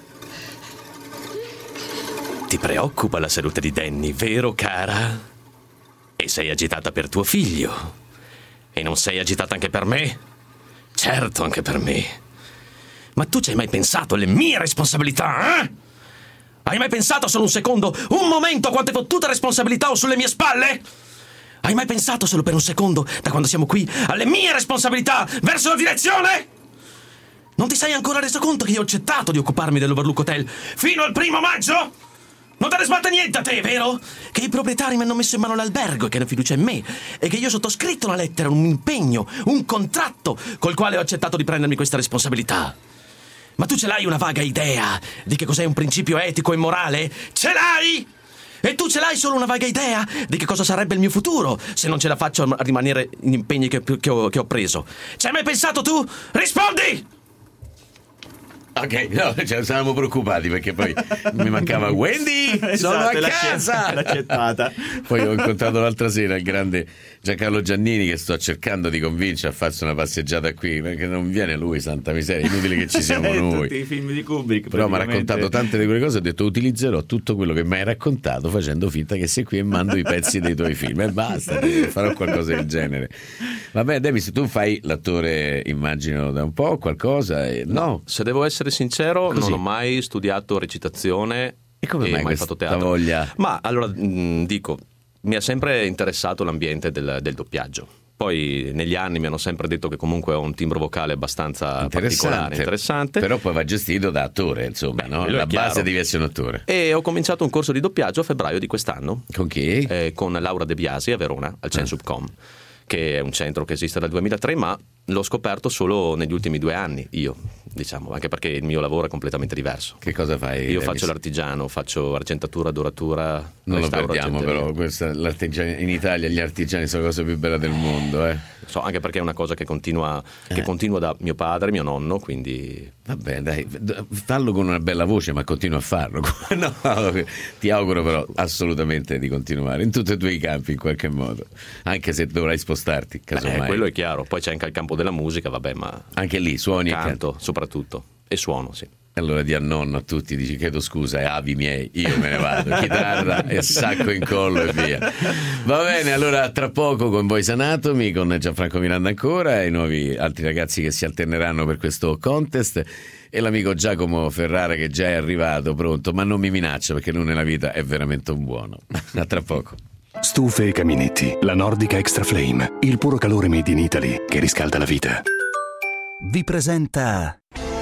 Ti preoccupa la salute di Danny, vero cara? E sei agitata per tuo figlio. E non sei agitata anche per me? Certo, anche per me. Ma tu ci hai mai pensato alle mie responsabilità, eh? Hai mai pensato solo un secondo, un momento, quante fottute responsabilità ho sulle mie spalle? Hai mai pensato solo per un secondo, da quando siamo qui, alle mie responsabilità verso la direzione? Non ti sei ancora reso conto che io ho accettato di occuparmi dell'Overlook Hotel fino al 1 maggio? Non te ne sbatte niente a te, vero? Che i proprietari mi hanno messo in mano l'albergo e che hanno fiducia in me e che io ho sottoscritto una lettera, un impegno, un contratto col quale ho accettato di prendermi questa responsabilità. Ma tu ce l'hai una vaga idea di che cos'è un principio etico e morale? Ce l'hai? E tu ce l'hai solo una vaga idea di che cosa sarebbe il mio futuro se non ce la faccio a rimanere in impegni che ho preso? Ci hai mai pensato tu? Rispondi! Ok, no, stavamo preoccupati perché poi mi mancava Wendy, sono a casa! L'ha accettata. Poi ho incontrato l'altra sera il grande Giancarlo Giannini, che sto cercando di convincere a farsi una passeggiata qui, perché non viene lui, santa miseria, inutile che ci siamo noi. Tutti i film di Kubrick. Però mi ha raccontato tante di quelle cose, ho detto utilizzerò tutto quello che mi hai raccontato facendo finta che sei qui e mando i pezzi dei tuoi film e basta, farò qualcosa del genere. Vabbè, Demis, tu fai l'attore, immagino, da un po', qualcosa? No, se devo essere sincero, così. Non ho mai studiato recitazione e come mai fatto teatro. Voglia? Ma allora dico, mi ha sempre interessato l'ambiente del doppiaggio. Poi negli anni mi hanno sempre detto che comunque ho un timbro vocale abbastanza particolare, interessante. Però poi va gestito da attore, insomma, no? La base devi essere un attore. E ho cominciato un corso di doppiaggio a febbraio di quest'anno. Con chi? Con Laura De Biasi a Verona, al Censubcom, che è un centro che esiste dal 2003, ma l'ho scoperto solo negli ultimi 2 anni, io. diciamo, anche perché il mio lavoro è completamente diverso. Che cosa fai? Io Demis? faccio l'artigiano, faccio argentatura, doratura. Non lo restauro, perdiamo però, l'artigiano, in Italia gli artigiani sono la cosa più bella del mondo, So, anche perché è una cosa che continua da mio padre, mio nonno, quindi... Vabbè, dai, fallo con una bella voce, ma continua a farlo. No, ti auguro però assolutamente di continuare in tutti e due i campi in qualche modo, anche se dovrai spostarti, casomai. Quello è chiaro, poi c'è anche il campo della musica, vabbè, ma... Anche lì suoni canto, soprattutto, e suono, sì. Allora di a nonno a tutti dici: chiedo scusa, avi miei, io me ne vado, chitarra e sacco in collo e via. Va bene, allora tra poco con Boys Anatomy, con Gianfranco Miranda ancora e i nuovi altri ragazzi che si alterneranno per questo contest, e l'amico Giacomo Ferrara che già è arrivato, pronto, ma non mi minaccia perché lui nella vita è veramente un buono. A tra poco. Stufe e caminetti, la Nordica Extra Flame, il puro calore made in Italy che riscalda la vita. Vi presenta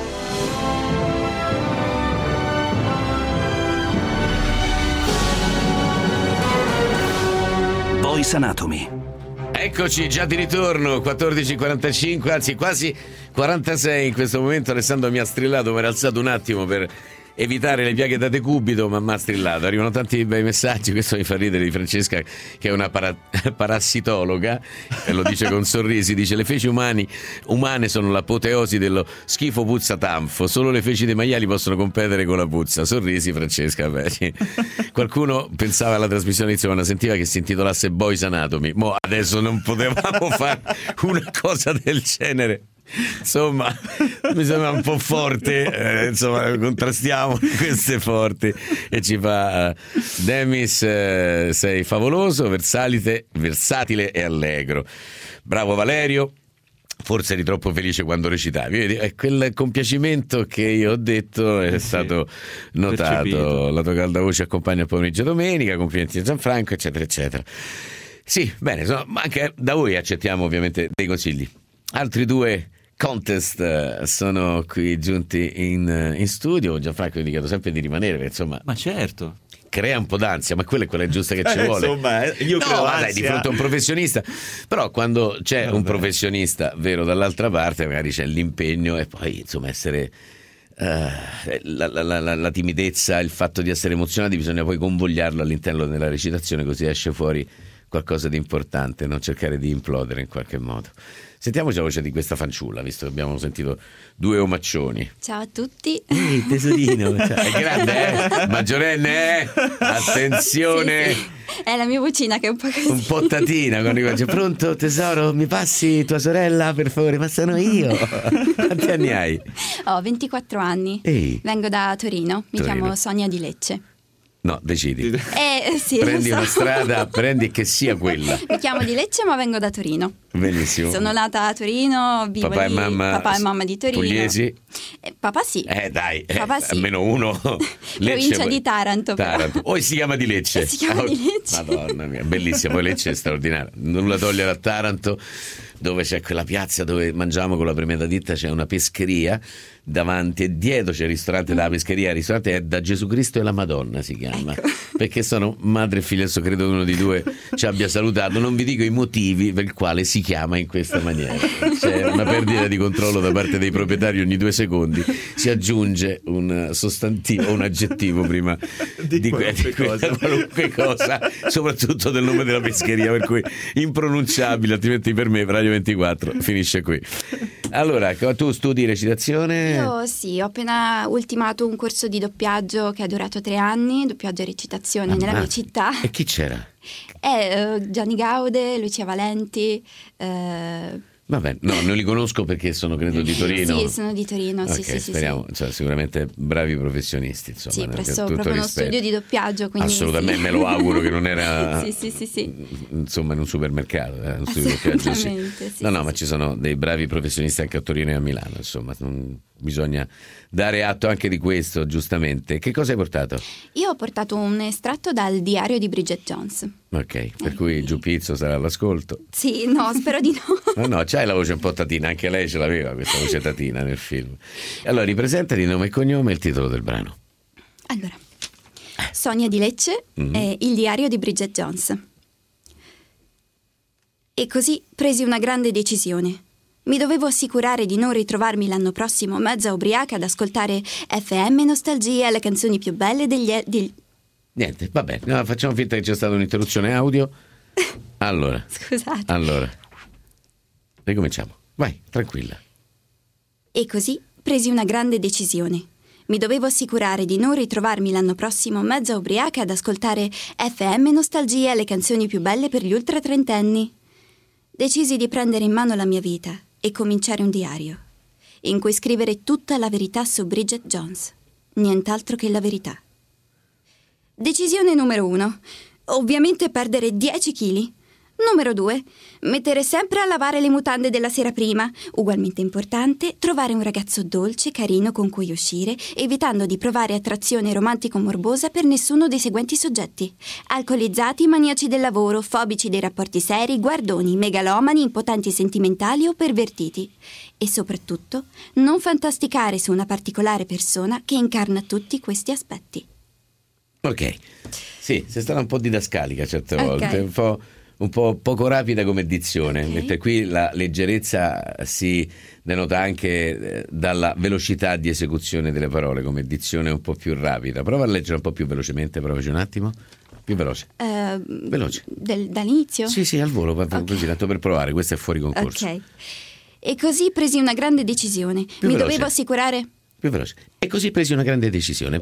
Boys Anatomy. Eccoci già di ritorno, 14:45, anzi quasi 46 in questo momento. Alessandro mi ha strillato, mi era alzato un attimo per evitare le piaghe da decubito, ma mi ha strillato. Arrivano tanti bei messaggi. Questo mi fa ridere, di Francesca, che è una parassitologa e lo dice con sorrisi. Dice: le feci umane sono l'apoteosi dello schifo puzza tanfo, solo le feci dei maiali possono competere con la puzza. Sorrisi, Francesca. Beh, sì. Qualcuno pensava alla trasmissione, insomma, sentiva che si intitolasse Boys Anatomy. Mo adesso non potevamo fare una cosa del genere. Insomma, mi sembra un po' forte, insomma, contrastiamo queste forti. E ci fa: Demis, sei favoloso, versatile e allegro. Bravo Valerio. Forse eri troppo felice quando recitavi. Vedi, è quel compiacimento che io ho detto è stato notato. Percepito. La tua calda voce accompagna il pomeriggio domenica. Complimenti a Gianfranco, eccetera eccetera. Sì, bene, ma anche da voi accettiamo ovviamente dei consigli. Altri due contest sono qui giunti in studio. Gianfranco ha indicato sempre di rimanere, perché, insomma, ma certo, crea un po' d'ansia, ma quella è quella giusta che ci vuole. Insomma, io creo dai, di fronte a un professionista. Però quando c'è un professionista vero dall'altra parte, magari c'è l'impegno e poi, insomma, essere la timidezza, il fatto di essere emozionati, bisogna poi convogliarlo all'interno della recitazione, così esce fuori qualcosa di importante, non cercare di implodere in qualche modo. Sentiamoci la voce di questa fanciulla, visto che abbiamo sentito due omaccioni. Ciao a tutti. Ehi, tesorino. È grande, maggiorenne, attenzione. Sì. È la mia vocina che è un po' così. Un po' tatina, quando dice: pronto tesoro, mi passi tua sorella per favore? Ma sono io. Quanti anni hai? Ho 24 anni. Ehi. Vengo da Torino. Mi chiamo Sonia di Lecce. No, decidi. Sì, prendi lo so. una strada, prendi che sia quella. Mi chiamo di Lecce, ma vengo da Torino. Benissimo. Sono nata a Torino, vivo papà lì. Papà e mamma di Torino. Pugliesi? Papà sì. Dai, papà sì. Almeno uno. Provincia di Taranto. O si chiama di Lecce. Si chiama di Lecce. Madonna mia, bellissima. Poi Lecce è straordinaria. Nulla togliere a Taranto, dove c'è quella piazza dove mangiamo con la premiata ditta, c'è una pescheria davanti e dietro c'è il ristorante della pescheria. Il ristorante è Da Gesù Cristo e la Madonna, si chiama, ecco. Perché sono madre e figlio. Adesso credo che uno di due ci abbia salutato. Non vi dico i motivi per il quale si chiama in questa maniera. C'è una perdita di controllo da parte dei proprietari. Ogni 2 secondi si aggiunge un sostantivo, un aggettivo prima di qualunque cosa, soprattutto del nome della pescheria, per cui impronunciabile, altrimenti per me Radio 24 finisce qui. Allora, tu studi recitazione? Io sì, ho appena ultimato un corso di doppiaggio che è durato 3 anni, doppiaggio e recitazione nella mia città. E chi c'era? Gianni Gaude, Lucia Valenti. Vabbè, no, non li conosco perché sono, credo, di Torino. Sì, sono di Torino, okay, sì. Speriamo, sì. Cioè, sicuramente bravi professionisti, insomma. Sì, presso proprio uno studio di doppiaggio, quindi assolutamente, sì. me lo auguro che non era sì. Insomma, in un supermercato, uno studio di doppiaggio, sì. No, ma ci sono dei bravi professionisti anche a Torino e a Milano, insomma, bisogna dare atto anche di questo, giustamente. Che cosa hai portato? Io ho portato un estratto dal diario di Bridget Jones. Ok, per cui il Giupizzo sarà all'ascolto. Sì, no, spero di no. No, c'hai la voce un po' tatina, anche lei ce l'aveva questa voce tatina nel film. Allora, ripresentati nome e cognome e il titolo del brano. Allora, Sonia di Lecce e il diario di Bridget Jones. E così presi una grande decisione. Mi dovevo assicurare di non ritrovarmi l'anno prossimo mezza ubriaca ad ascoltare FM Nostalgia, le canzoni più belle degli... Niente, vabbè, no, facciamo finta che c'è stata un'interruzione audio. Allora. Scusate. Allora. Ricominciamo. Vai, tranquilla. E così presi una grande decisione. Mi dovevo assicurare di non ritrovarmi l'anno prossimo mezza ubriaca ad ascoltare FM Nostalgia, le canzoni più belle per gli ultra trentenni. Decisi di prendere in mano la mia vita e cominciare un diario, in cui scrivere tutta la verità su Bridget Jones. Nient'altro che la verità. Decisione numero 1. Ovviamente perdere 10 chili. Numero 2. Mettere sempre a lavare le mutande della sera prima. Ugualmente importante, trovare un ragazzo dolce, carino con cui uscire, evitando di provare attrazione romantico-morbosa per nessuno dei seguenti soggetti: alcolizzati, maniaci del lavoro, fobici dei rapporti seri, guardoni, megalomani, impotenti sentimentali o pervertiti. E soprattutto, non fantasticare su una particolare persona che incarna tutti questi aspetti. Ok. Sì, sei stata un po' didascalica certe volte, Ok. un po' poco rapida come dizione, mentre qui la leggerezza si denota anche dalla velocità di esecuzione delle parole, come dizione un po' più rapida. Prova a leggere un po' più velocemente, provaci un attimo. Più veloce. Veloce. Dall'inizio? Sì, al volo, così, tanto per provare, questo è fuori concorso. Ok. E così presi una grande decisione. Mi veloce. dovevo assicurare... Più veloce. E così presi una grande decisione.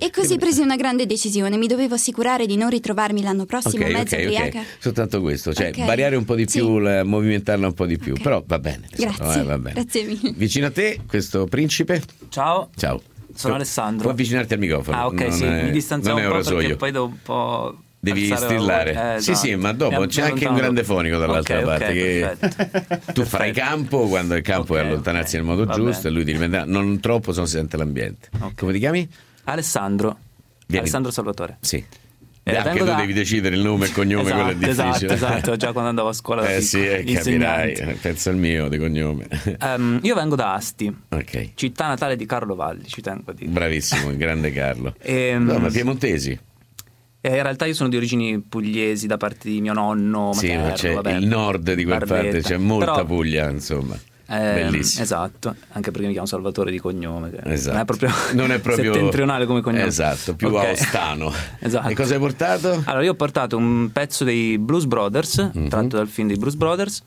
Mi dovevo assicurare di non ritrovarmi l'anno prossimo mezza ubriaca. Soltanto questo, cioè Ok. variare un po' di Sì. più, movimentarla un po' di più. Però va bene. Grazie. Va bene. Grazie mille. Vicino a te, questo principe. Ciao. Ciao. Sono Alessandro. Puoi avvicinarti al microfono. Ah, ok, non sì, mi distanziamo non è un un po' perché rasoio. poi devo un po'... Devi alzare la strillare. voce. Sì, sì, ma dopo Mi c'è anche un allontano. grande fonico dall'altra Ok, parte. Che perfetto. tu farai campo quando il campo è allontanarsi nel modo Va giusto bene. e lui ti rimetterà. Non troppo, se no si sente l'ambiente. Come ti chiami? Alessandro. Vieni. Alessandro Salvatore. Sì. Vengo Anche tu da- devi decidere il nome e il cognome, quello è difficile. Esatto, già quando andavo a scuola da Sì, piccolo, capirai, insegnante. pensa al mio di cognome. Io vengo da Asti, Ok, città natale di Carlo Valli, ci tengo a dire. bravissimo, il grande Carlo. No, ma piemontesi. In realtà io sono di origini pugliesi da parte di mio nonno Sì, materno, ma c'è vabbè, il nord di quel Barbetta. parte, c'è molta Però, Puglia, insomma. Bellissimo. Esatto, anche perché mi chiamo Salvatore di cognome, che Esatto. non è proprio settentrionale come cognome. Esatto, più Ok. aostano. Esatto. E cosa hai portato? Allora, io ho portato un pezzo dei Blues Brothers, tratto dal film dei Blues Brothers,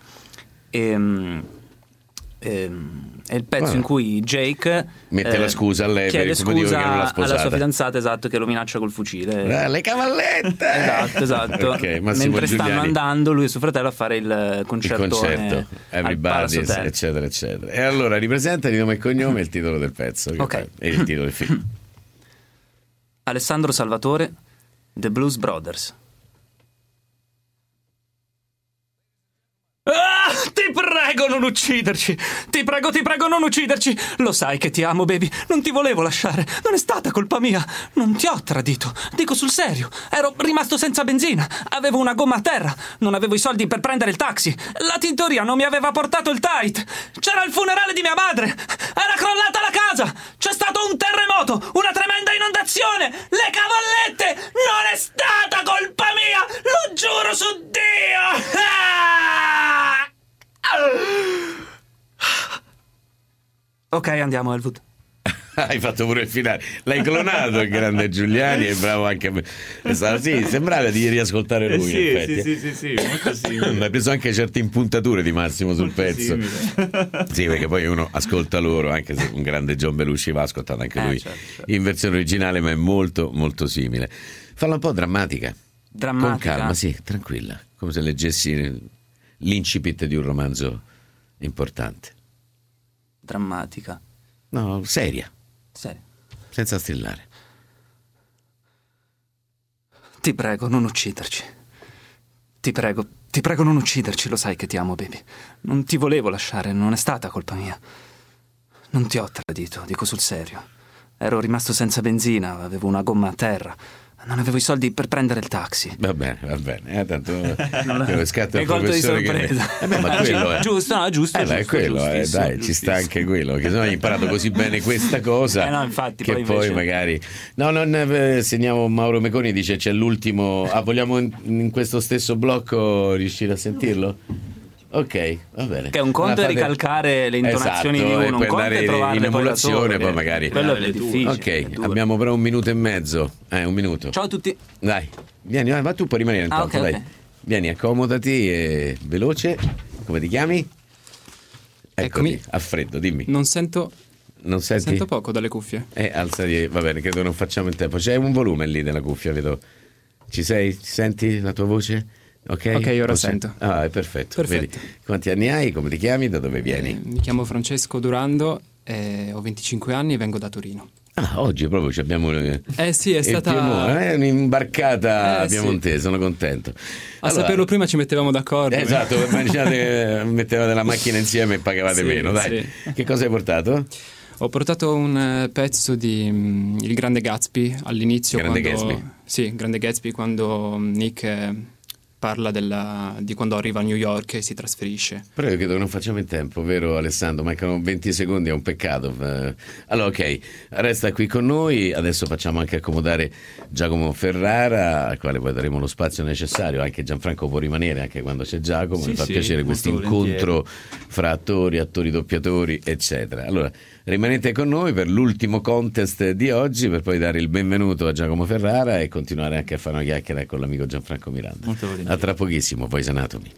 è il pezzo in cui Jake Mette la scusa a lei per chiede il suo motivo che non l'ha scusa sposata. alla sua fidanzata, esatto, che lo minaccia col fucile. Le cavallette! Esatto. Ok, Massimo Mentre stanno Giuliani. andando lui e suo fratello a fare il Il concertone concerto, al Everybody's, Palace Hotel. eccetera, eccetera. E allora ripresenta il nome e il cognome e il titolo del pezzo. che Ok. E il titolo del film. Alessandro Salvatore, The Blues Brothers. Ti prego non ucciderci. Ti prego non ucciderci. Lo sai che ti amo, baby. Non ti volevo lasciare. Non è stata colpa mia. Non ti ho tradito. Dico sul serio. Ero rimasto senza benzina. Avevo una gomma a terra. Non avevo i soldi per prendere il taxi. La tintoria non mi aveva portato il tight. C'era il funerale di mia madre. Era crollata la casa. C'è stato un terremoto. Una tremenda inondazione. Le cavallette. Non è stata colpa mia. Lo giuro su Dio. Ok, andiamo, Elwood. Hai fatto pure il finale. L'hai clonato il grande Giuliani e bravo anche sì, sembrava di riascoltare lui, in effetti. Sì, molto simile. Hai preso anche certe impuntature di Massimo sul pezzo. Sì, perché poi uno ascolta loro, anche se un grande John Belushi va ascoltato anche lui certo. in versione originale, ma è molto molto simile. Falla un po' drammatica. Drammatica? Con calma, sì, tranquilla, come se leggessi l'incipit di un romanzo importante. Drammatica. No, seria. Serio. Senza strillare. Ti prego, non ucciderci. Ti prego non ucciderci, lo sai che ti amo, baby. Non ti volevo lasciare, non è stata colpa mia. Non ti ho tradito, dico sul serio. Ero rimasto senza benzina, avevo una gomma a terra. Non avevo i soldi per prendere il taxi. Va bene. Tanto scatto Mi il hai colto di professore sorpresa. ma quello è Giusto, no, giusto. è quello, giustissimo, dai, ci sta anche quello, che sennò hai imparato così bene questa cosa no, infatti, che poi invece... magari segniamo. Mauro Meconi dice c'è l'ultimo. Vogliamo in questo stesso blocco riuscire a sentirlo? Ok, va bene. Che un conto è ricalcare le intonazioni di uno, un conto è trovarle poi da solo. Poi magari. Quello è difficile. Ok, abbiamo però 1 minuto e mezzo. Un minuto. Ciao a tutti. Dai, vieni, ma tu puoi rimanere intanto, ok, dai. ok. Vieni, accomodati e veloce. Come ti chiami? Eccomi. A freddo, dimmi. Non senti? Sento poco dalle cuffie. Alzati, va bene, credo non facciamo in tempo. C'è un volume lì nella cuffia, vedo. Ci sei? Senti la tua voce? Ok, ora sento. Ah, è perfetto. Perfetto. Vedi. Quanti anni hai? Come ti chiami? Da dove vieni? Mi chiamo Francesco Durando, ho 25 anni e vengo da Torino. Ah, oggi proprio ci abbiamo sì, è stata un'imbarcata piemontese, sì. Sono contento. A saperlo prima ci mettevamo d'accordo. Esatto, immaginate mettevate la macchina insieme e pagavate meno, dai. Sì. Che cosa hai portato? Ho portato un pezzo di Il Grande Gatsby all'inizio. Gatsby. Sì, Grande Gatsby, quando Nick parla di quando arriva a New York e si trasferisce. Però io credo che non facciamo in tempo, vero Alessandro? Mancano 20 secondi, è un peccato. Allora, ok, resta qui con noi. Adesso facciamo anche accomodare Giacomo Ferrara, al quale poi daremo lo spazio necessario. Anche Gianfranco può rimanere anche quando c'è Giacomo. Mi fa piacere questo incontro fra attori, doppiatori, eccetera. Allora, rimanete con noi per l'ultimo contest di oggi, per poi dare il benvenuto a Giacomo Ferrara e continuare anche a fare una chiacchiera con l'amico Gianfranco Miranda. Molto volentieri. A tra pochissimo, Voice Anatomy.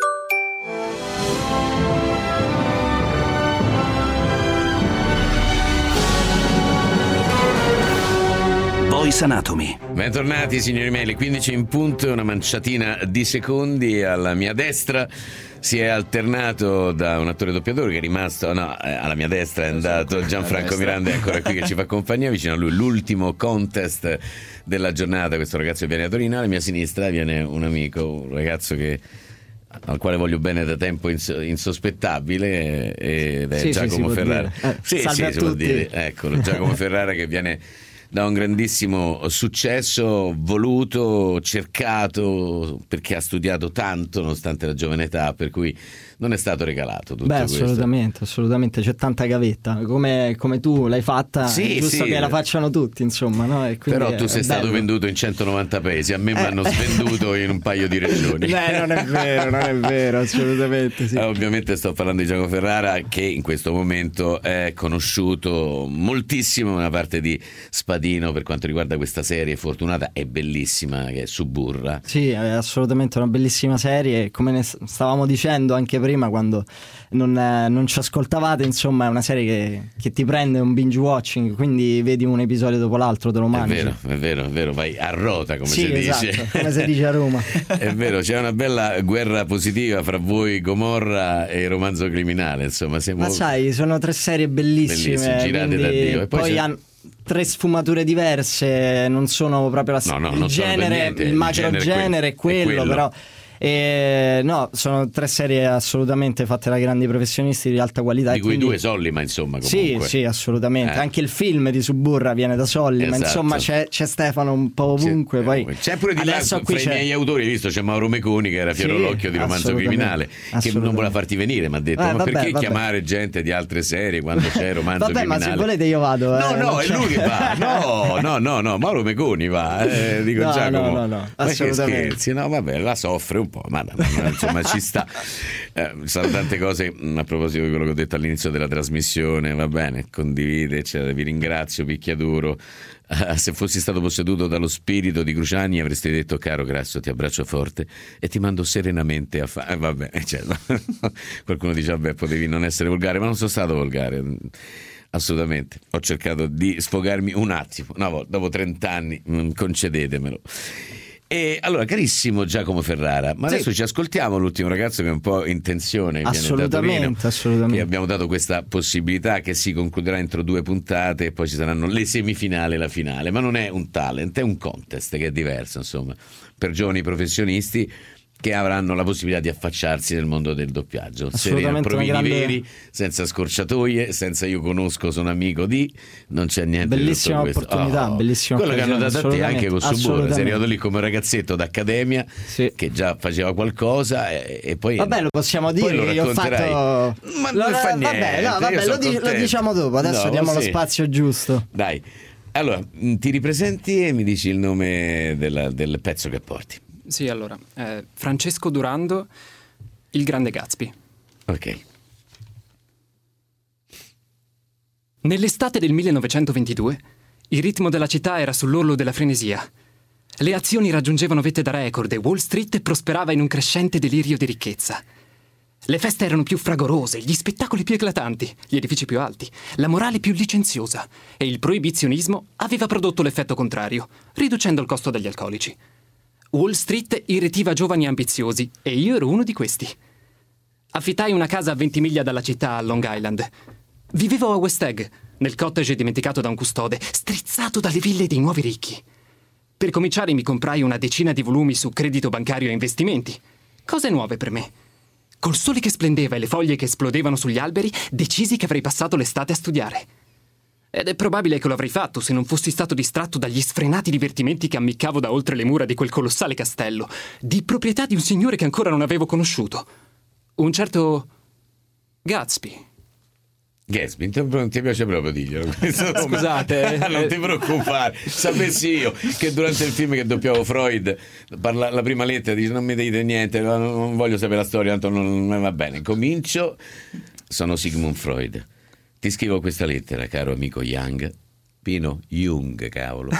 Voice Anatomy. Bentornati signori miei, le 15 in punto, una manciatina di secondi. Alla mia destra si è alternato da un attore doppiatore che è rimasto, alla mia destra è andato Gianfranco Miranda, è ancora qui che ci fa compagnia. Vicino a lui l'ultimo contest della giornata, questo ragazzo che viene a Torino. Alla mia sinistra viene un amico, un ragazzo al quale voglio bene da tempo insospettabile, ed è Giacomo Ferrara. Si può dire. Eccolo, Giacomo Ferrara, che viene da un grandissimo successo, voluto, cercato, perché ha studiato tanto nonostante la giovane età, per cui non è stato regalato tutto questo. Assolutamente, c'è tanta gavetta, come tu l'hai fatta, è giusto che la facciano tutti, insomma, no? E però tu sei stato venduto in 190 paesi, a me mi hanno svenduto in un paio di regioni. Non è vero, assolutamente sì. Ovviamente sto parlando di Giacomo Ferrara, che in questo momento è conosciuto moltissimo nella parte di Spadino per quanto riguarda questa serie fortunata e bellissima che è Suburra. Sì, è assolutamente una bellissima serie, come ne stavamo dicendo anche prima quando non ci ascoltavate, insomma è una serie che ti prende un binge watching, quindi vedi un episodio dopo l'altro, te lo mangi. È vero, vai a rota, come si dice. Come si dice a Roma. È vero, c'è una bella guerra positiva fra voi, Gomorra e Romanzo Criminale, insomma siamo... Ma sai, sono 3 serie bellissime girate da Dio. E poi hanno 3 sfumature diverse, non sono proprio il genere, il macro genere è quello, però sono 3 serie assolutamente fatte da grandi professionisti di alta qualità, di cui 2 Sollima, insomma, comunque. Sì, assolutamente. Anche il film di Suburra viene da Sollima, insomma c'è Stefano un po' ovunque, poi c'è pure di là fra i miei autori, hai visto, c'è Mauro Meconi che era Fiero Locchio di Romanzo Criminale, che non voleva farti venire, mi ha detto perché chiamare gente di altre serie quando c'è Romanzo Criminale? Ma se volete io vado. No, è lui che va. No, Mauro Meconi va. Dico Giacomo. No, ma che scherzi? No, vabbè, la soffre un po', ma insomma ci sta. Sono tante cose a proposito di quello che ho detto all'inizio della trasmissione, va bene, condivide, eccetera. Vi ringrazio, picchiaduro. Se fossi stato posseduto dallo spirito di Cruciani avresti detto: caro Grasso, ti abbraccio forte e ti mando serenamente a fare. Vabbè, qualcuno dice: vabbè, potevi non essere volgare, ma non sono stato volgare. Assolutamente, ho cercato di sfogarmi un attimo, una volta, dopo 30 anni, concedetemelo. E allora, carissimo Giacomo Ferrara, ma adesso ci ascoltiamo l'ultimo ragazzo che è un po' in tensione, assolutamente. Che abbiamo dato questa possibilità che si concluderà entro 2 puntate e poi ci saranno le semifinali e la finale, ma non è un talent, è un contest che è diverso, insomma, per giovani professionisti che avranno la possibilità di affacciarsi nel mondo del doppiaggio, provini veri, senza scorciatoie, senza io conosco, sono amico di, non c'è niente. Bellissima di tutto opportunità, bellissima quello occasione, che hanno dato a te anche con Suburra, sei arrivato lì come un ragazzetto d'accademia che già faceva qualcosa e poi vabbè, lo possiamo dire che io ho fatto, ma non fa niente, lo diciamo dopo, adesso diamo lo spazio giusto. Dai, allora ti ripresenti e mi dici il nome del pezzo che porti. Sì, allora, Francesco Durando, Il Grande Gatsby. Ok. Nell'estate del 1922, il ritmo della città era sull'orlo della frenesia. Le azioni raggiungevano vette da record e Wall Street prosperava in un crescente delirio di ricchezza. Le feste erano più fragorose, gli spettacoli più eclatanti, gli edifici più alti, la morale più licenziosa e il proibizionismo aveva prodotto l'effetto contrario, riducendo il costo degli alcolici. Wall Street irretiva giovani ambiziosi e io ero uno di questi. Affittai una casa a 20 miglia dalla città, a Long Island. Vivevo a West Egg, nel cottage dimenticato da un custode, strizzato dalle ville dei nuovi ricchi. Per cominciare mi comprai una decina di volumi su credito bancario e investimenti. Cose nuove per me. Col sole che splendeva e le foglie che esplodevano sugli alberi, decisi che avrei passato l'estate a studiare. Ed è probabile che lo avrei fatto se non fossi stato distratto dagli sfrenati divertimenti che ammiccavo da oltre le mura di quel colossale castello, di proprietà di un signore che ancora non avevo conosciuto. Un certo Gatsby. Gatsby, non ti piace proprio dirglielo. Scusate. Non ti preoccupare. Sapessi io che durante il film che doppiavo Freud, la prima lettera dice non mi dite niente, non voglio sapere la storia, tanto non va bene. Comincio, sono Sigmund Freud. Ti scrivo questa lettera, caro amico Young. Pino, Jung, cavolo.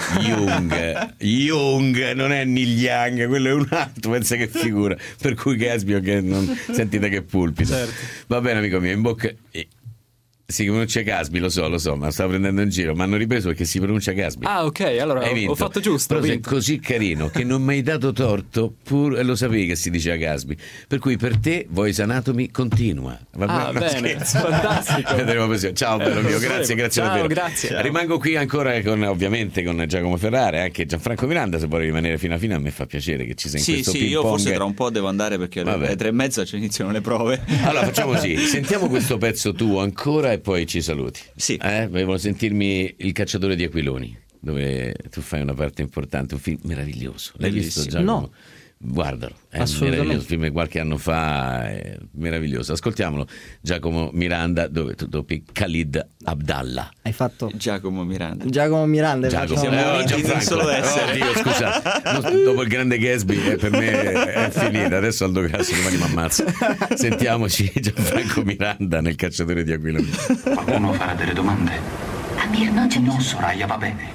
Jung, non è Neil Young, quello è un altro, pensa che figura. Per cui Gatsby, che non sentite che pulpito. Certo. Va bene, amico mio, in bocca. Si pronuncia Gatsby, lo so, ma stavo prendendo in giro. Mi hanno ripreso perché si pronuncia Gatsby. Ah, ok, allora ho fatto giusto. Però sei così carino che non mi hai dato torto, pur lo sapevi che si diceva Gatsby. Per cui per te Voice Anatomy continua. Va bene, fantastico. Vedremo così. Ciao bello mio, grazie Ciao, davvero. Grazie. Rimango qui ancora ovviamente con Giacomo Ferrara e anche Gianfranco Miranda, se vuoi rimanere fino a fine. A me fa piacere che ci sia in questo ping pong. Io forse tra un po' devo andare perché alle 3:30 ci iniziano le prove. Allora facciamo così, sentiamo questo pezzo tuo ancora e poi ci saluti. Sì. Volevo sentirmi Il cacciatore di aquiloni, dove tu fai una parte importante, un film meraviglioso. L'hai visto, Giacomo? No. Guardalo, è meraviglioso, film qualche anno fa, è meraviglioso. Ascoltiamolo, Giacomo Miranda, dove tu doppi Khalid Abdallah. Hai fatto Giacomo Miranda. Gianfranco. Solo essere. Dio, scusa, dopo il grande Gatsby per me è finita, adesso Aldo Grasso domani mi ammazza. Sentiamoci Gianfranco Miranda nel cacciatore di aquiloni. Qualcuno farà delle domande? Amir, no, Soraya, va bene.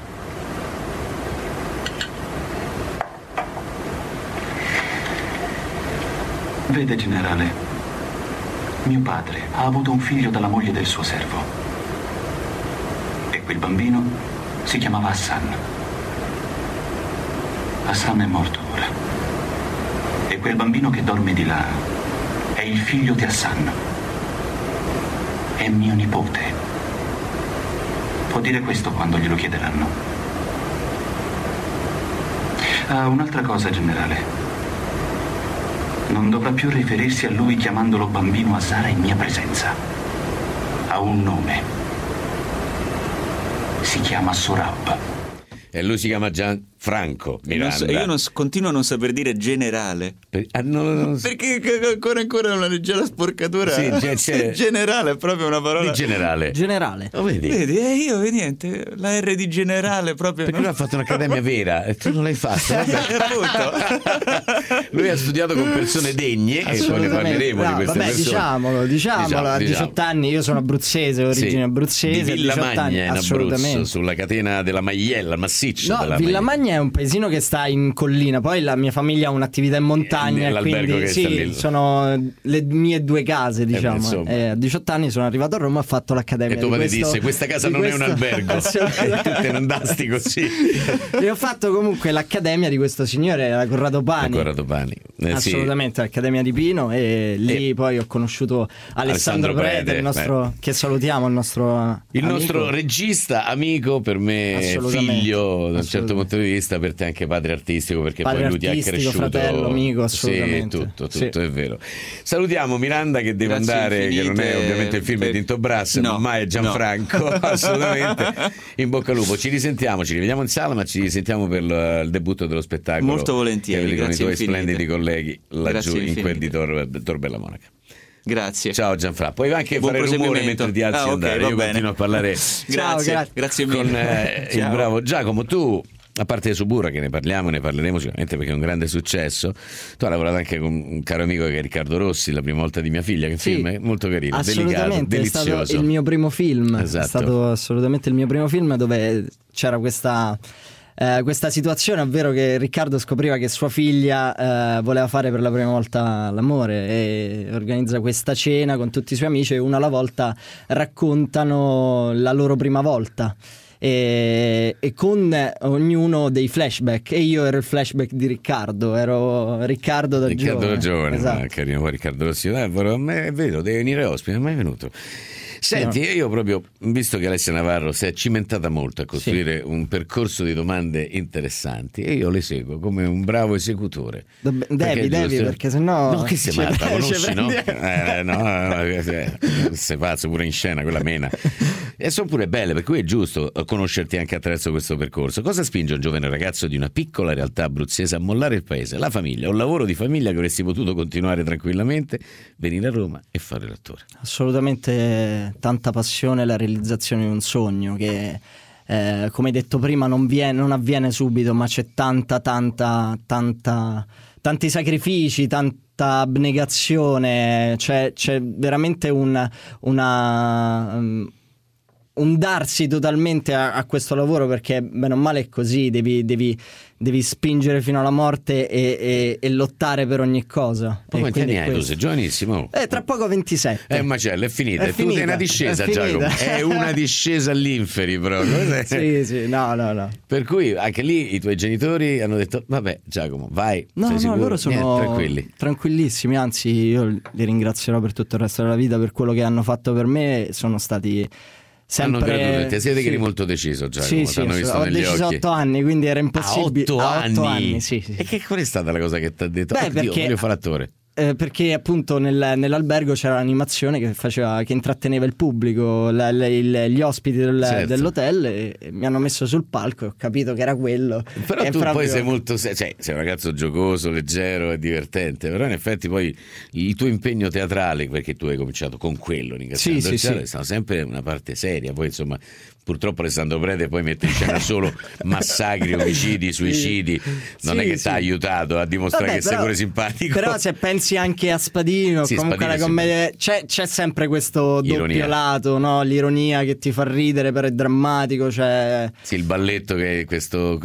Vede, generale, mio padre ha avuto un figlio dalla moglie del suo servo. E quel bambino si chiamava Hassan. Hassan è morto ora. E quel bambino che dorme di là è il figlio di Hassan. È mio nipote. Può dire questo quando glielo chiederanno. Un'altra cosa, generale. Non dovrà più riferirsi a lui chiamandolo bambino Azara in mia presenza. Ha un nome. Si chiama Sorab. E lui si chiama Gianfranco Miranda. Io continuo a non saper dire generale. Perché ancora una leggera sporcatura. Sì, generale è proprio una parola. Di generale. Oh, vedi, io niente, la R di generale proprio. Perché lui ha fatto un'accademia vera e tu non l'hai fatta. Lui ha studiato con persone degne e poi ne parleremo di queste persone. Diciamolo, a 18 anni io sono abruzzese, origine abruzzese. Di Villamagna in Abruzzo, sulla catena della Maiella, massiccio. No, Villamagna è un paesino che sta in collina, poi la mia famiglia ha un'attività in montagna, quindi sì, sono le mie due case, diciamo. A 18 anni sono arrivato a Roma e ho fatto l'accademia. E tu mi disse, questa casa non è un albergo. E tu te ne andasti così. E ho fatto comunque l'accademia di questo signore, la Corrado Pani. Assolutamente, l'accademia di Pino, e lì poi ho conosciuto Alessandro Prete, il nostro, che salutiamo, il nostro regista, amico, per me figlio da un certo punto di vista, per te anche padre artistico, perché poi lui ti ha cresciuto, fratello, amico, assolutamente. Sì, tutto è vero. Salutiamo Miranda che deve andare, che non è ovviamente il film di Tinto Brass, ma è Gianfranco, assolutamente. In bocca al lupo, ci risentiamo, ci rivediamo in sala, ma ci risentiamo per il debutto dello spettacolo. Molto volentieri, con i tuoi splendidi colleghi laggiù in quel di Tor Bella Monaca. Grazie. Ciao Gianfranco. Puoi anche fare rumore mentre ti alzi e andare. Io continuo a parlare. Grazie mille. Con il bravo Giacomo. Tu A parte Suburra, che ne parleremo sicuramente perché è un grande successo, tu hai lavorato anche con un caro amico che è Riccardo Rossi, La prima volta di mia figlia, che film è molto carino, delicato, delizioso. È stato il mio primo film, esatto. È stato assolutamente il mio primo film, dove c'era questa situazione, ovvero che Riccardo scopriva che sua figlia voleva fare per la prima volta l'amore e organizza questa cena con tutti i suoi amici e uno alla volta raccontano la loro prima volta. E con ognuno dei flashback, e io ero il flashback di Riccardo, ero Riccardo da giovane. Esatto. Carino, poi Riccardo Rossi, vedo, deve venire ospite, non è mai venuto. Senti, io proprio, visto che Alessia Navarro si è cimentata molto a costruire un percorso di domande interessanti, e io le seguo come un bravo esecutore. Devi, perché sennò... No, che sei matta, conosci, no? Sei pazzo, pure in scena, quella mena. E sono pure belle, per cui è giusto conoscerti anche attraverso questo percorso. Cosa spinge un giovane ragazzo di una piccola realtà abruzzese a mollare il paese, la famiglia, un lavoro di famiglia che avresti potuto continuare tranquillamente, venire a Roma e fare l'attore? Assolutamente tanta passione, la realizzazione di un sogno che come hai detto prima non avviene subito, ma c'è tanti sacrifici, tanta abnegazione, c'è veramente un darsi totalmente a questo lavoro, perché bene o male è così, devi spingere fino alla morte e lottare per ogni cosa. Ma quanti anni hai tu? Sei giovanissimo. Tra poco 27. È un macello, è finita. Tu sei una discesa, Giacomo. È una discesa all'inferi proprio. Sì, no. Per cui anche lì i tuoi genitori hanno detto vabbè Giacomo, vai. No, loro sono tranquillissimi. Anzi io li ringrazierò per tutto il resto della vita per quello che hanno fatto per me. Sono stati sempre... Hanno creduto in te, siete che eri molto deciso, Giacomo, sì, visto ho negli deciso occhi. 8 anni, quindi era impossibile. A 8 anni? Sì. E qual è stata la cosa che ti ha detto? Perché voglio fare attore. Perché appunto nell'albergo c'era l'animazione che intratteneva il pubblico, gli ospiti dell'hotel, e mi hanno messo sul palco e ho capito che era quello. Però tu poi sei molto, sei un ragazzo giocoso, leggero e divertente, però in effetti poi il tuo impegno teatrale, perché tu hai cominciato con quello, ringraziando il cielo, è stata sempre una parte seria. Poi insomma purtroppo Alessandro Prete poi mette in scena solo massacri, omicidi, suicidi, non è che ti ha aiutato a dimostrare che sei pure simpatico. Però se pensi anche a Spadino, comunque la commedia c'è sempre questo doppio lato, no? L'ironia che ti fa ridere però è drammatico, c'è... Sì, il balletto che è questo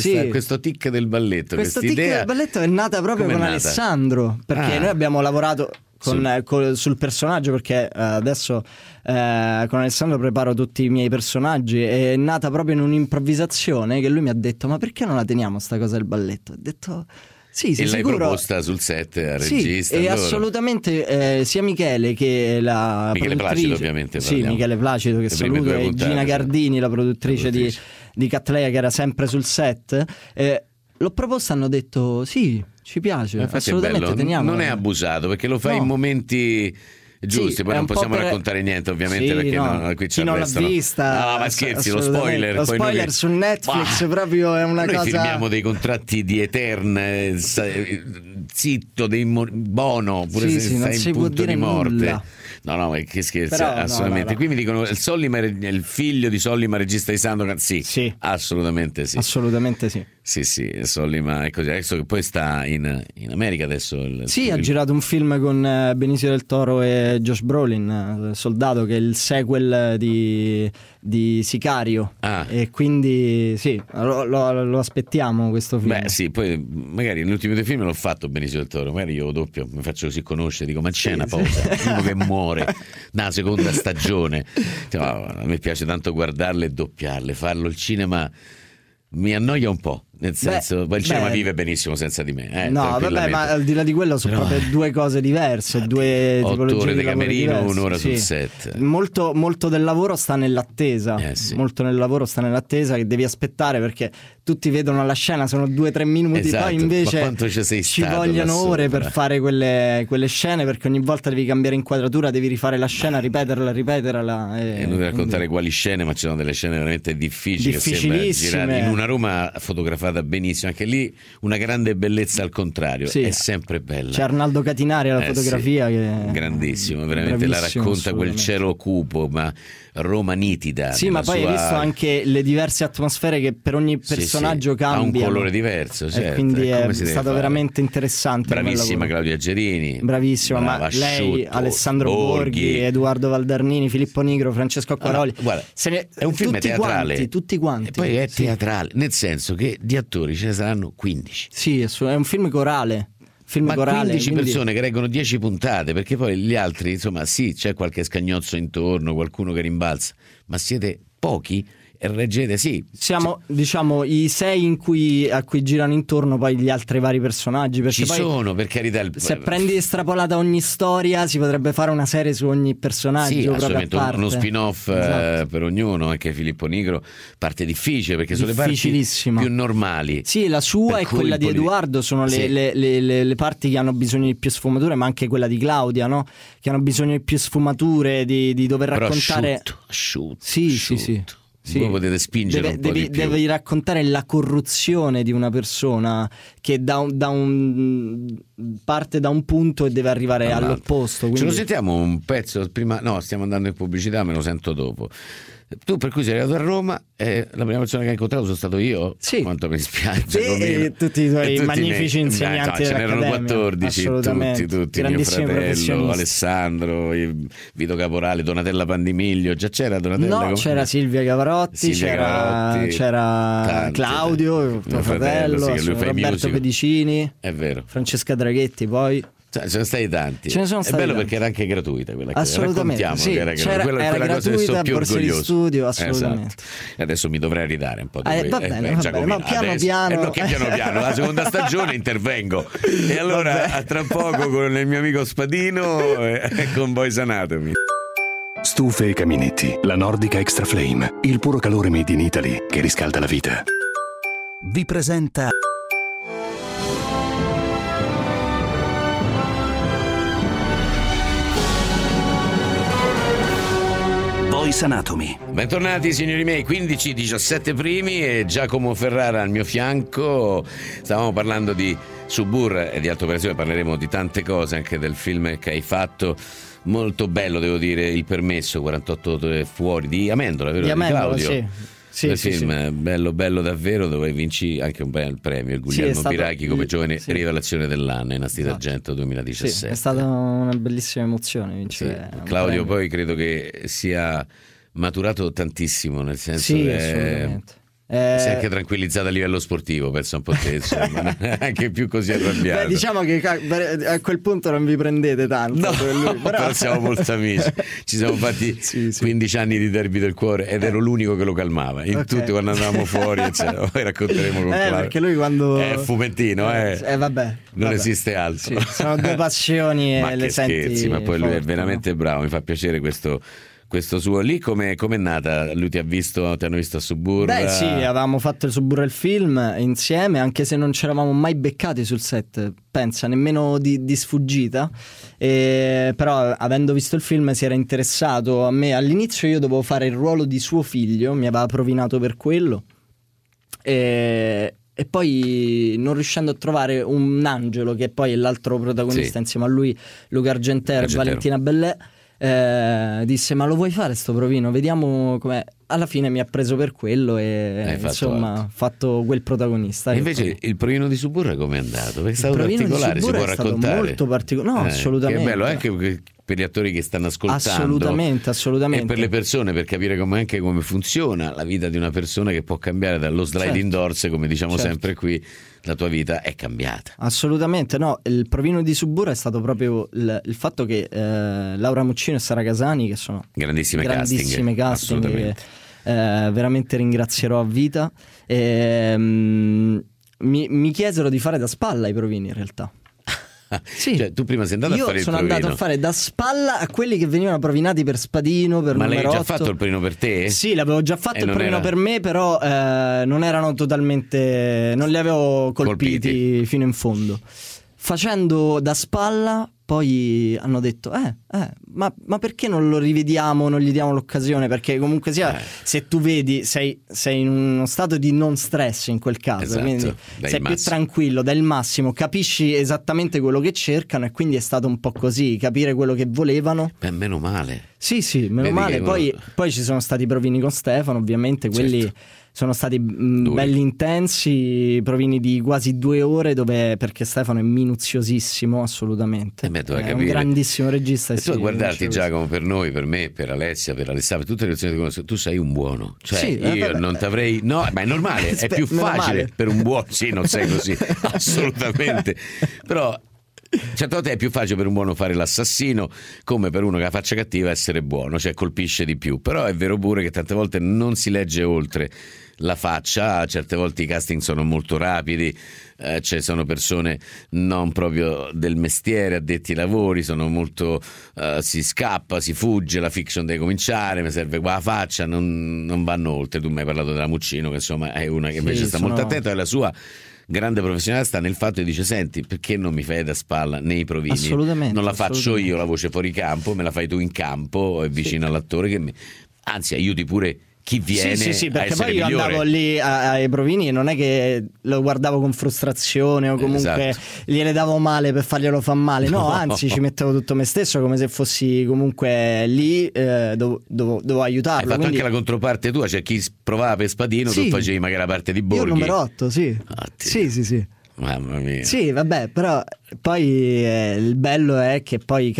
tic del balletto, questo tic del balletto è nata proprio con Alessandro, perché noi abbiamo lavorato sul personaggio, perché adesso con Alessandro preparo tutti i miei personaggi, è nata proprio in un'improvvisazione che lui mi ha detto ma perché non la teniamo sta cosa del balletto? Ho detto sì, e l'hai proposta sul set al regista? E assolutamente sia Michele che la Michele Placido, ovviamente Michele Placido, che saluto, e Gina Gardini, la produttrice di Cattleya, che era sempre sul set, l'ho proposta, hanno detto sì, ci piace, assolutamente teniamo. Non è abusato, perché lo fai in momenti giusti, poi non possiamo raccontare niente ovviamente, perché qui chi non l'ha vista. No, ma scherzi, lo spoiler. Lo spoiler su Netflix proprio è una cosa. Noi firmiamo dei contratti di Etern, zitto, dei bono, pure se stai in punto di morte. Nulla. No, ma che scherzo, assolutamente. Qui mi dicono il figlio di Sollima, regista di Sandokan. Sì, assolutamente sì. Assolutamente sì. Sì, Sollima è così. Adesso che poi sta in America adesso. Ha girato un film con Benicio del Toro e Josh Brolin, Soldato, che è il sequel di Sicario. E quindi lo aspettiamo questo film. Beh sì, poi magari negli ultimi 2 film l'ho fatto Benicio del Toro, magari io lo doppio, mi faccio così conoscere, dico ma c'è una pausa, uno che muore nella seconda stagione. A me piace tanto guardarle e doppiarle, farlo il cinema mi annoia un po', nel senso il cinema vive benissimo senza di me. No, vabbè, ma al di là di quello sono proprio 2 cose diverse, 2 tipologie 8 ore di camerino, diverse. 1 ora sul set. Molto del lavoro sta nell'attesa. Molto nel lavoro sta nell'attesa, che devi aspettare, perché tutti vedono la scena, sono 2-3 minuti, poi invece ci vogliono ore per fare quelle scene, perché ogni volta devi cambiare inquadratura, devi rifare la scena, ripeterla. E non devi raccontare quali scene, ma ci sono delle scene veramente difficili, che sembra girate in una Roma fotografata benissimo. Anche lì una grande bellezza, al contrario, è sempre bella. C'è Arnaldo Catinari alla fotografia, che grandissimo, veramente la racconta quel cielo cupo, ma Roma nitida. Sì, ma poi hai visto anche le diverse atmosfere che per ogni personaggio cambiano. Ha un colore diverso, certo. Quindi è stato veramente interessante. Bravissima Claudia Gerini. Bravissima, ma lei, Alessandro Borghi, Edoardo Valdarnini, Filippo Nigro, Francesco Acquaroli. Guarda, è un film teatrale. Tutti quanti. E poi è teatrale, nel senso che di attori ce ne saranno 15. Sì, è un film corale. Ma 15 persone che reggono 10 puntate, perché poi gli altri, insomma, sì, c'è qualche scagnozzo intorno, qualcuno che rimbalza, ma siete pochi e reggete, sì. Siamo, diciamo, i 6 a cui girano intorno poi gli altri vari personaggi. Perché ci poi, sono, per carità. Se prendi estrapolata ogni storia, si potrebbe fare una serie su ogni personaggio. Sì, proprio assolutamente, a parte. Uno spin-off per ognuno. Anche Filippo Nigro parte difficile, perché sono le parti più normali. Sì, la sua e quella di Edoardo sono le parti che hanno bisogno di più sfumature, ma anche quella di Claudia, no? Che hanno bisogno di più sfumature, di dover raccontare. Asciutto. Sì. Voi potete spingere un po' di più. Devi raccontare la corruzione di una persona che parte da un punto e deve arrivare all'opposto. Quindi... Ce lo sentiamo un pezzo prima? No, stiamo andando in pubblicità, me lo sento dopo. Tu per cui sei arrivato a Roma e la prima persona che hai incontrato sono stato io? Sì. Quanto mi spiace. E tutti i tuoi magnifici insegnanti ce n'erano 14, tutti mio fratello, Alessandro, Vito Caporale, Donatella Pandimiglio. Già c'era Donatella? No, c'era Silvia Cavarotti, c'era Claudio, tuo fratello, Roberto Pedicini, è vero. Francesca Draghetti poi. Ce ne stati tanti. Ce ne sono stati bello tanti. perché era anche gratuita quella che assolutamente raccontiamo, sì, che era quella cosa che sono più borse orgoglioso di studio, assolutamente. Esatto. E adesso mi dovrei ridare un po' di va bene, ma piano piano la seconda stagione intervengo. E allora a tra poco con il mio amico Spadino e con Boys Anatomy. Stufe e caminetti, la Nordica Extra Flame, il puro calore made in Italy che riscalda la vita. Vi presenta Boys Anatomy. Bentornati signori miei, 15-17 primi e Giacomo Ferrara al mio fianco. Stavamo parlando di Suburra e di Alta Operazione, parleremo di tante cose, anche del film che hai fatto. Molto bello, devo dire, Il permesso, 48 ore fuori, di Amendola, vero? Di Claudio. Sì. Sì, film bello davvero, dove vinci anche un bel premio, il Guglielmo Pirachi come giovane rivelazione dell'anno in Asti d'Argento 2017. Sì, è stata una bellissima emozione vincere. Claudio poi credo che sia maturato tantissimo, nel senso che assolutamente. Si è anche tranquillizzato a livello sportivo, penso un po' te, insomma, anche più così arrabbiato. Diciamo che a quel punto non vi prendete tanto. No, per lui, però siamo molto amici. Ci siamo fatti 15 anni di derby del cuore ed ero l'unico che lo calmava. In tutti quando andavamo fuori, poi racconteremo con Claudio. Perché lui quando è fumettino, vabbè. Non esiste altro. Sono due passioni e ma le che senti scherzi, ma poi lui è veramente bravo, mi fa piacere questo suo. Lì come è nata? Lui ti hanno visto a Suburra? Beh sì, avevamo fatto il Suburra il film insieme, anche se non ci eravamo mai beccati sul set, pensa, nemmeno di sfuggita, però avendo visto il film si era interessato a me. All'inizio io dovevo fare il ruolo di suo figlio, mi aveva provinato per quello e poi non riuscendo a trovare un angelo, che poi è l'altro protagonista insieme a lui, Luca Argentero e Valentina Bellè, disse: ma lo vuoi fare sto provino, vediamo com'è. Alla fine mi ha preso per quello e insomma fatto quel protagonista. E invece il provino di Suburra com'è andato? Perché è stato particolare, si può raccontare? Molto particolare, no, assolutamente. Che bello anche per gli attori che stanno ascoltando, assolutamente, e per le persone, per capire come funziona la vita di una persona, che può cambiare dallo sliding doors, come diciamo sempre qui. La tua vita è cambiata. Assolutamente, no. Il provino di Suburra è stato proprio il fatto che Laura Muccino e Sara Casani, che sono grandissime casting che, veramente ringrazierò a vita, mi chiesero di fare da spalla i provini in realtà. Sì. Cioè, tu prima sei andato a fare il provino. Io sono andato a fare da spalla a quelli che venivano provinati per Spadino, per Ma numero 8. Ma l'hai già fatto il provino per te? Sì, l'avevo già fatto il provino per me, però non erano totalmente, non li avevo colpiti fino in fondo. Facendo da spalla poi hanno detto ma perché non lo rivediamo, non gli diamo l'occasione, perché comunque sia se tu vedi sei in uno stato di non stress in quel caso, esatto, quindi sei più tranquillo, dai il massimo, capisci esattamente quello che cercano, e quindi è stato un po' così, capire quello che volevano. Beh, meno male. Sì, meno male. Poi ci sono stati i provini con Stefano, ovviamente, quelli certo. Sono stati belli intensi, provini di quasi 2 ore, perché Stefano è minuziosissimo, assolutamente. È un grandissimo regista. E tu a guardarti, Giacomo, per noi, per me, per Alessia, per Alessandro, tutte le persone che conosco, tu sei un buono. Cioè, sì, io non t'avrei... No, ma è normale, è più facile per un buono. Sì, non sei così, assolutamente. Però... certe volte è più facile per un buono fare l'assassino, come per uno che ha faccia cattiva essere buono, cioè colpisce di più. Però è vero pure che tante volte non si legge oltre la faccia, certe volte i casting sono molto rapidi, cioè sono persone non proprio del mestiere, addetti ai lavori, sono molto si scappa, si fugge, la fiction deve cominciare, mi serve qua la faccia, non vanno oltre. Tu mi hai parlato della Muccino, che insomma è una che invece sta molto attenta, e la sua grande professionalità sta nel fatto che dice: senti, perché non mi fai da spalla nei provini? Assolutamente. Non la faccio io la voce fuori campo, me la fai tu in campo, vicino all'attore, che anzi aiuti pure chi viene. Sì, perché poi io migliore. andavo lì ai provini e non è che lo guardavo con frustrazione o comunque gliele davo male per farglielo fa male, no, anzi ci mettevo tutto me stesso, come se fossi comunque lì, dovevo aiutarlo. Hai fatto anche la controparte tua, cioè chi provava per Spadino, tu facevi magari la parte di Borghi. Io numero 8, sì. Sì. Mamma mia. Sì, vabbè, però poi il bello è che poi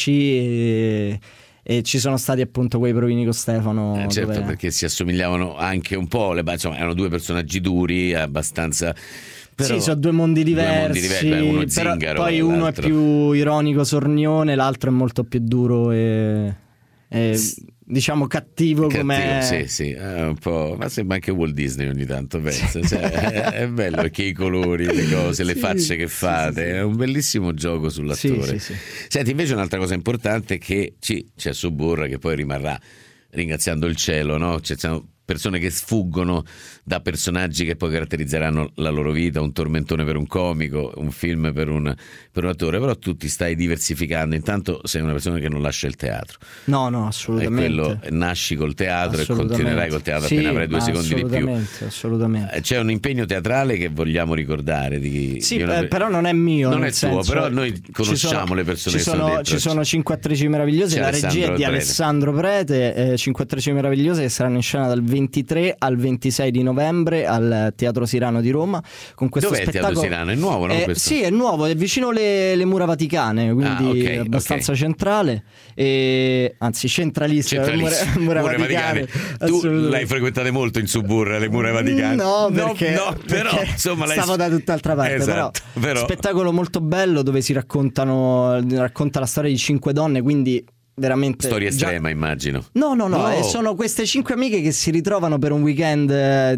capisci e ci sono stati appunto quei provini con Stefano. Certo, perché si assomigliavano anche un po', insomma erano 2 personaggi duri, abbastanza... Però, sì, sono 2 mondi diversi, uno è però zingaro, poi uno l'altro è più ironico, sornione, l'altro è molto più duro e diciamo cattivo come... Sì, è un po', ma sembra anche Walt Disney ogni tanto, penso. Cioè, è bello perché i colori, le cose, le facce che fate, è un bellissimo gioco sull'attore. Sì. Senti, invece un'altra cosa importante è che c'è Suburra, che poi rimarrà ringraziando il cielo, no? Ci sono persone che sfuggono da personaggi che poi caratterizzeranno la loro vita, un tormentone per un comico, un film per un attore, però tu ti stai diversificando. Intanto sei una persona che non lascia il teatro. No, assolutamente. E quello, nasci col teatro e continuerai col teatro appena avrai 2 secondi di più. Assolutamente. C'è un impegno teatrale che vogliamo ricordare però non è mio. Non è tuo, però noi conosciamo le persone che sono dentro. Ci sono 5 attrici meravigliose, la regia è di Alessandro Prete, 5 attrici meravigliose che saranno in scena dal 23 al 26 di novembre al Teatro Sirano di Roma con questo spettacolo. Dov'è il Teatro Sirano? È nuovo, no? Sì, è nuovo, è vicino le mura vaticane, quindi abbastanza centrale, anzi centralissimo. Mura vaticane. Tu l'hai frequentate molto in Suburra, le mura vaticane? No, perché insomma, stavo da tutt'altra parte. Esatto, però spettacolo molto bello dove si racconta la storia di 5 donne, quindi veramente storia estrema, immagino. No, sono queste 5 amiche che si ritrovano per un weekend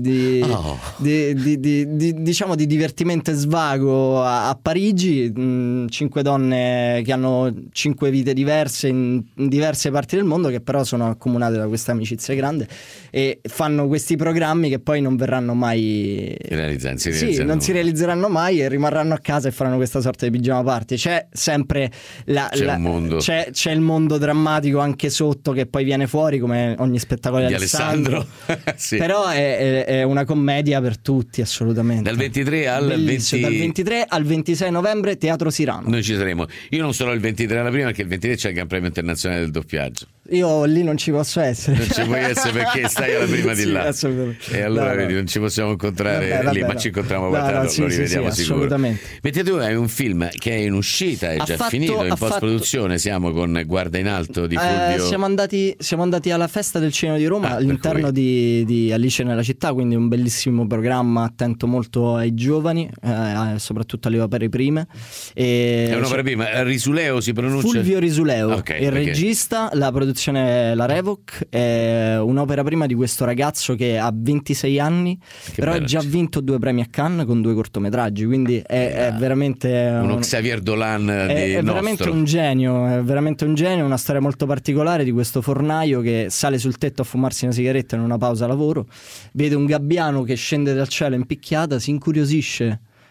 diciamo di divertimento e svago a Parigi, 5 donne che hanno 5 vite diverse in diverse parti del mondo, che però sono accomunate da questa amicizia grande e fanno questi programmi che poi non verranno mai realizzati. Non si realizzeranno mai e rimarranno a casa e faranno questa sorta di pigiama party. C'è sempre un mondo. C'è il mondo drammatico anche sotto che poi viene fuori, come ogni spettacolo di Alessandro. Sì. Però è una commedia per tutti, assolutamente. Dal 23 al 26 novembre Teatro Sirano. Noi ci saremo. Io non sarò il 23 alla prima, perché il 23 c'è il Gran Premio Internazionale del Doppiaggio. Io lì non ci posso essere. Non ci puoi essere perché stai alla prima di là. Assolutamente. E allora vedi, non ci possiamo incontrare lì, ma ci incontriamo lo rivediamo sicuro. Assolutamente. Mentre tu hai un film che è in uscita, è già finito, in post-produzione, siamo con Guarda in alto di Fulvio. Siamo andati alla Festa del Cinema di Roma all'interno di Alice nella città, quindi un bellissimo programma attento molto ai giovani, soprattutto alle opere prime. È un'opera prima, Risuleo si pronuncia? Fulvio Risuleo, regista, la produzione La Revoc, è un'opera prima di questo ragazzo che ha 26 anni, però ha già vinto 2 premi a Cannes con 2 cortometraggi, quindi è veramente uno Xavier Dolan è veramente un genio, una storia molto particolare di questo fornaio che sale sul tetto a fumarsi una sigaretta in una pausa lavoro, vede un gabbiano che scende dal cielo in picchiata, si incuriosisce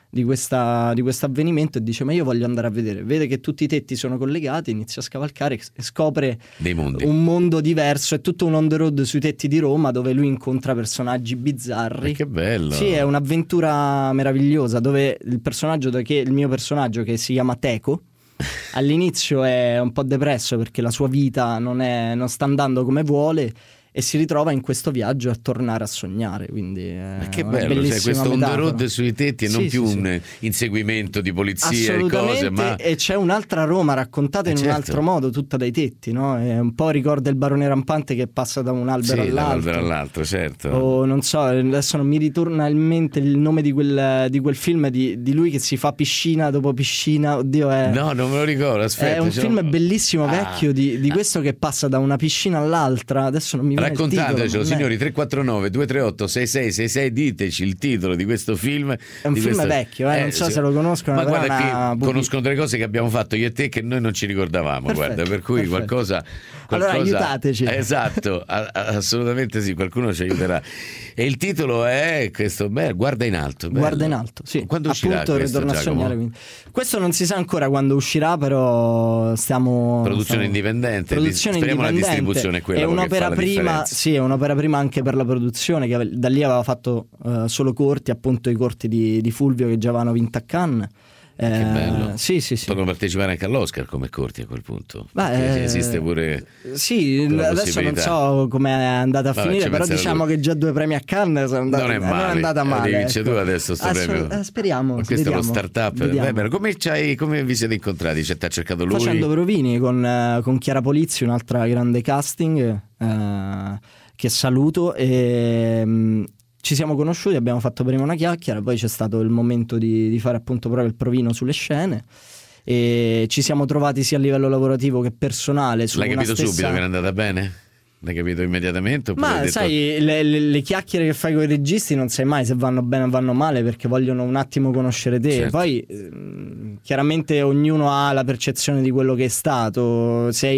di questo avvenimento e dice: ma io voglio andare a vedere. Vede che tutti i tetti sono collegati, inizia a scavalcare e scopre un mondo diverso. È tutto un on the road sui tetti di Roma, dove lui incontra personaggi bizzarri. Che bello! Sì, è un'avventura meravigliosa, dove il mio personaggio, che si chiama Teco, all'inizio è un po' depresso perché la sua vita non sta andando come vuole, e si ritrova in questo viaggio a tornare a sognare. Quindi ma che bello, cioè, questo on the road sui tetti e non più un inseguimento di polizia e cose, ma e c'è un'altra Roma raccontata in un altro modo, tutta dai tetti, no? È un po' ricorda il Barone Rampante che passa da un albero all'altro, certo. O non so, adesso non mi ritorna in mente il nome di quel film di lui che si fa piscina dopo piscina. Oddio, no, non me lo ricordo, aspetta. È un film bellissimo vecchio di questo che passa da una piscina all'altra. Adesso non mi viene raccontatecelo, signori. 349 238 6666, diteci il titolo di questo film. È un film vecchio, non so se lo conoscono, ma guarda, conoscono delle cose che abbiamo fatto io e te che noi non ci ricordavamo. Perfetto, guarda, per cui qualcosa allora aiutateci. Esatto, assolutamente sì, qualcuno ci aiuterà. E il titolo è questo, Guarda in alto. Bello. Guarda in alto, sì. Quando uscirà appunto, questo, ritorno a sognare. Questo non si sa ancora quando uscirà, però produzione indipendente. Speriamo la distribuzione è quella, è un'opera prima, sì, è un'opera prima anche per la produzione, che da lì aveva fatto solo corti, appunto i corti di Fulvio che già avevano vinto a Cannes. Che bello. Sì. Possono partecipare anche all'Oscar come corti a quel punto. Esiste pure. Sì, adesso non so come è andata a finire, però diciamo che già 2 premi a Cannes non è andata male. Vince tu adesso sto premio. Speriamo. Ma questo è lo start-up. Come vi siete incontrati? Ti ha cercato lui? Facendo provini con Chiara Polizzi, un'altra grande casting, che saluto, e ci siamo conosciuti, abbiamo fatto prima una chiacchiera, poi c'è stato il momento di fare appunto proprio il provino sulle scene, e ci siamo trovati sia a livello lavorativo che personale. L'hai capito subito che era andata bene? L'hai capito immediatamente? Ma sai, le chiacchiere che fai con i registi non sai mai se vanno bene o vanno male, perché vogliono un attimo conoscere te. Certo. Poi chiaramente ognuno ha la percezione di quello che è stato, se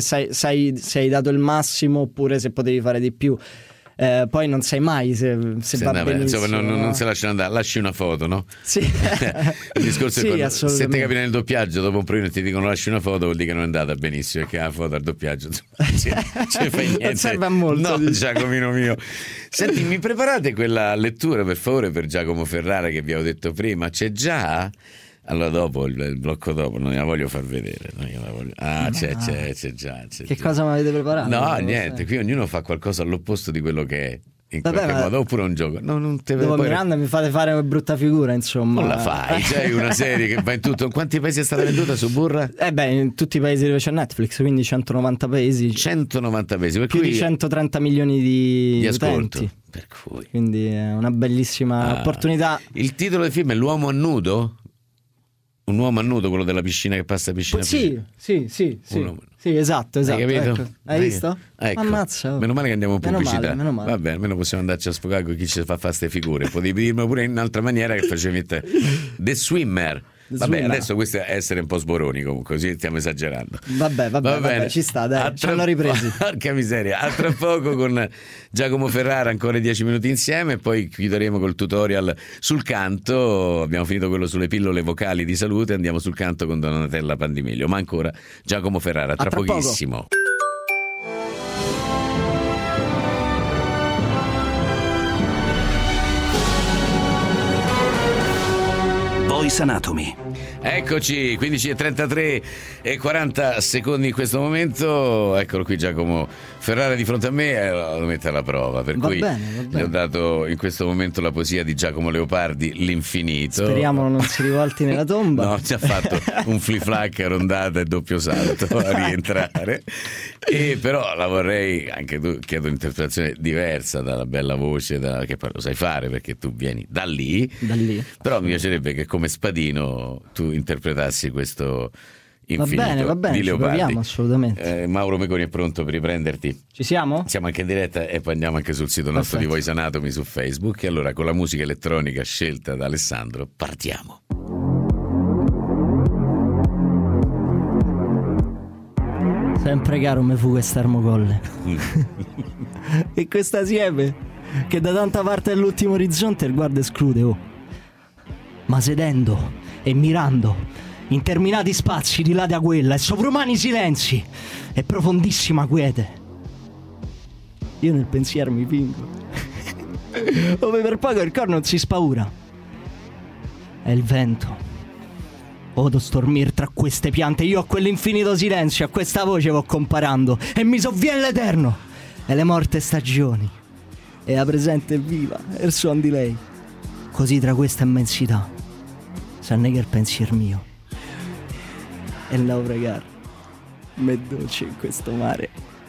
hai dato il massimo oppure se potevi fare di più. Poi non sai mai se va benissimo. Non se lasciano andare, lasci una foto, no? Sì. Il discorso è quando, se ti capita nel doppiaggio dopo un provino e ti dicono lasci una foto, vuol dire che non è andata benissimo, perché la foto al doppiaggio ci fai niente. Non serve a molto. No, Giacomino mio. Senti, mi preparate quella lettura per favore per Giacomo Ferrara che vi avevo detto prima? C'è già? Allora dopo il blocco dopo non la voglio far vedere, c'è già. Che cosa mi avete preparato? No, niente, qui ognuno fa qualcosa all'opposto di quello che è, in qualche modo, oppure un gioco. No, non te dopo Miranda mi fate fare una brutta figura, insomma. Non la fai, c'hai una serie che va in tutto. In quanti paesi è stata venduta su Burra? In tutti i paesi dove c'è Netflix, quindi 190 paesi. 190 paesi, per più cui di 130 milioni di ascolto. Utenti. Per cui. Quindi è una bellissima opportunità. Il titolo del film è L'uomo a nudo? Un uomo a nudo, quello della piscina che passa piscina. Sì, esatto. Hai capito? Ecco. Hai visto? Ecco. Ammazza. Meno male che andiamo in pubblicità. Meno male. Va bene, almeno possiamo andarci a sfogare con chi ci fa fare ste figure. Potevi dirmi pure in un'altra maniera che facevi te. The Swimmer. Vabbè, adesso questo è essere un po' sboroni, comunque, così stiamo esagerando. Vabbè, ci sta, dai, ci hanno ripresi. Porca miseria, a tra poco con Giacomo Ferrara, ancora 10 minuti insieme, e poi chiuderemo col tutorial sul canto. Abbiamo finito quello sulle pillole vocali di salute, andiamo sul canto con Donatella Pandimiglio, ma ancora Giacomo Ferrara, tra pochissimo. Voice Anatomy. Eccoci, 15:33 e 40 secondi in questo momento. Eccolo qui Giacomo Ferrara di fronte a me, lo mette alla prova, per cui gli ho dato in questo momento la poesia di Giacomo Leopardi, L'Infinito. Speriamo non si rivolti nella tomba. No, ci ha fatto un flip-flac, rondata e doppio salto a rientrare. E però la vorrei, anche tu, chiedo un'interpretazione diversa dalla bella voce che poi lo sai fare perché tu vieni da lì. Però mi piacerebbe che come Spadino tu interpretassi questo Infinito. Va bene, di Leopardi. ci proviamo assolutamente. Mauro Meconi è pronto per riprenderti. Ci siamo? Siamo anche in diretta e poi andiamo anche sul sito nostro di Voice Anatomy su Facebook. E allora con la musica elettronica scelta da Alessandro partiamo. Sempre caro me fu quest'armocolle. E questa siepe che da tanta parte dell'ultimo orizzonte il guardo esclude, oh. Ma sedendo e mirando interminati spazi di là da quella e sovrumani silenzi e profondissima quiete, io nel pensiero mi pingo ove per poco il cor non si spaura. È il vento, odo stormir tra queste piante, io a quell'infinito silenzio, a questa voce vo comparando, e mi sovviene l'eterno e le morte stagioni, e la presente è viva e il suon di lei. Così tra questa immensità s'annega il pensier mio e il naufragar m'è dolce in questo mare.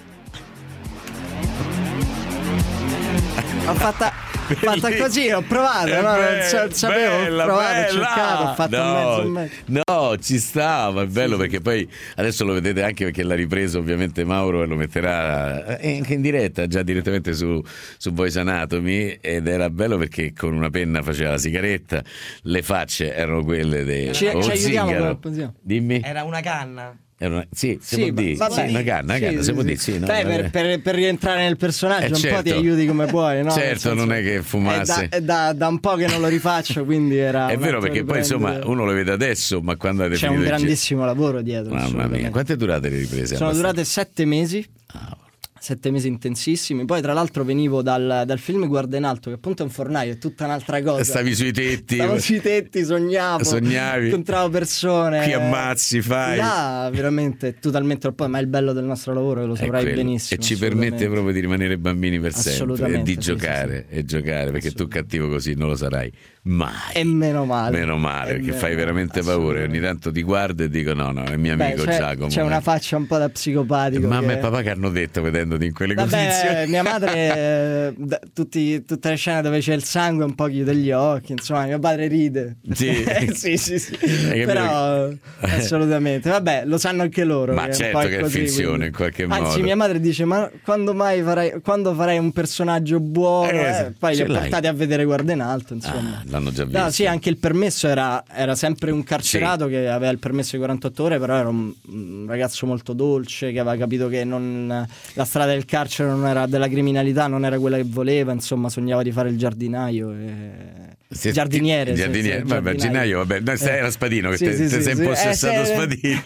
Ho fatta così, ho provato, non sapevo, ho provato, ho cercato, ho fatto un mezzo. No, ci stava, è bello perché poi adesso lo vedete anche perché l'ha ripreso ovviamente Mauro e lo metterà anche in diretta, già direttamente su Voice Anatomy, ed era bello perché con una penna faceva la sigaretta, le facce erano quelle dei ci aiutiamo. Dimmi. Era una canna. Sì, si può dire, una canna, si può dire, sì, no? Beh, per rientrare nel personaggio un po' ti aiuti come puoi, no? Certo, non è che fumasse. È da un po' che non lo rifaccio, quindi era. È vero, perché poi insomma uno lo vede adesso, ma quando avete finito c'è un grandissimo lavoro dietro. Mamma mia, quante durate le riprese? Sono durate 7 mesi. 7 mesi intensissimi. Poi tra l'altro venivo dal film Guarda in alto, che appunto è un fornaio, è tutta un'altra cosa. Stavi sui tetti. Stavo sui tetti, sognavi, incontravo persone. Qui ammazzi, fai. Là veramente totalmente ma è il bello del nostro lavoro, che lo saprai benissimo. E ci permette proprio di rimanere bambini per sempre e di giocare e giocare, perché tu cattivo così non lo sarai mai. E meno male. Perché fai veramente paura. Ogni tanto ti guardo e dico no, è mio amico Giacomo. C'è una faccia un po' da psicopatico. Mamma e papà che hanno detto vedendoti in quelle condizioni. Mia madre tutte le scene dove c'è il sangue un po' chiude gli occhi, insomma mio padre ride. Sì. sì. Però assolutamente, vabbè, lo sanno anche loro. Ma certo che è finzione, quindi. In qualche modo. Anzi, mia madre dice ma quando farai un personaggio buono? Poi li ho portati a vedere Guarda in alto, insomma. L'hanno già visto. No, sì, anche il permesso era sempre un carcerato che aveva il permesso di 48 ore, però era un ragazzo molto dolce che aveva capito che la strada del carcere non era della criminalità, non era quella che voleva, insomma sognava di fare il giardinaio giardiniere. Giardinaio, vabbè, era Spadino che ti sei impossessato Spadino.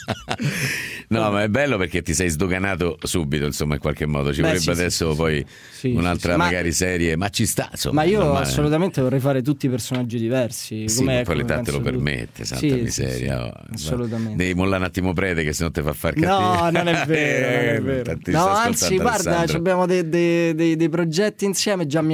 No, ma è bello perché ti sei sdoganato subito, insomma, in qualche modo. Ci vorrebbe adesso poi un'altra magari serie, ma ci sta, insomma. Ma io assolutamente vorrei fare tutti i personaggi diversi. Sì, poi l'età te lo permette, santa miseria. Assolutamente. Devi mollare un attimo prete che se no te fa far cattivo. No, non è vero. No, anzi, guarda, abbiamo dei progetti insieme, già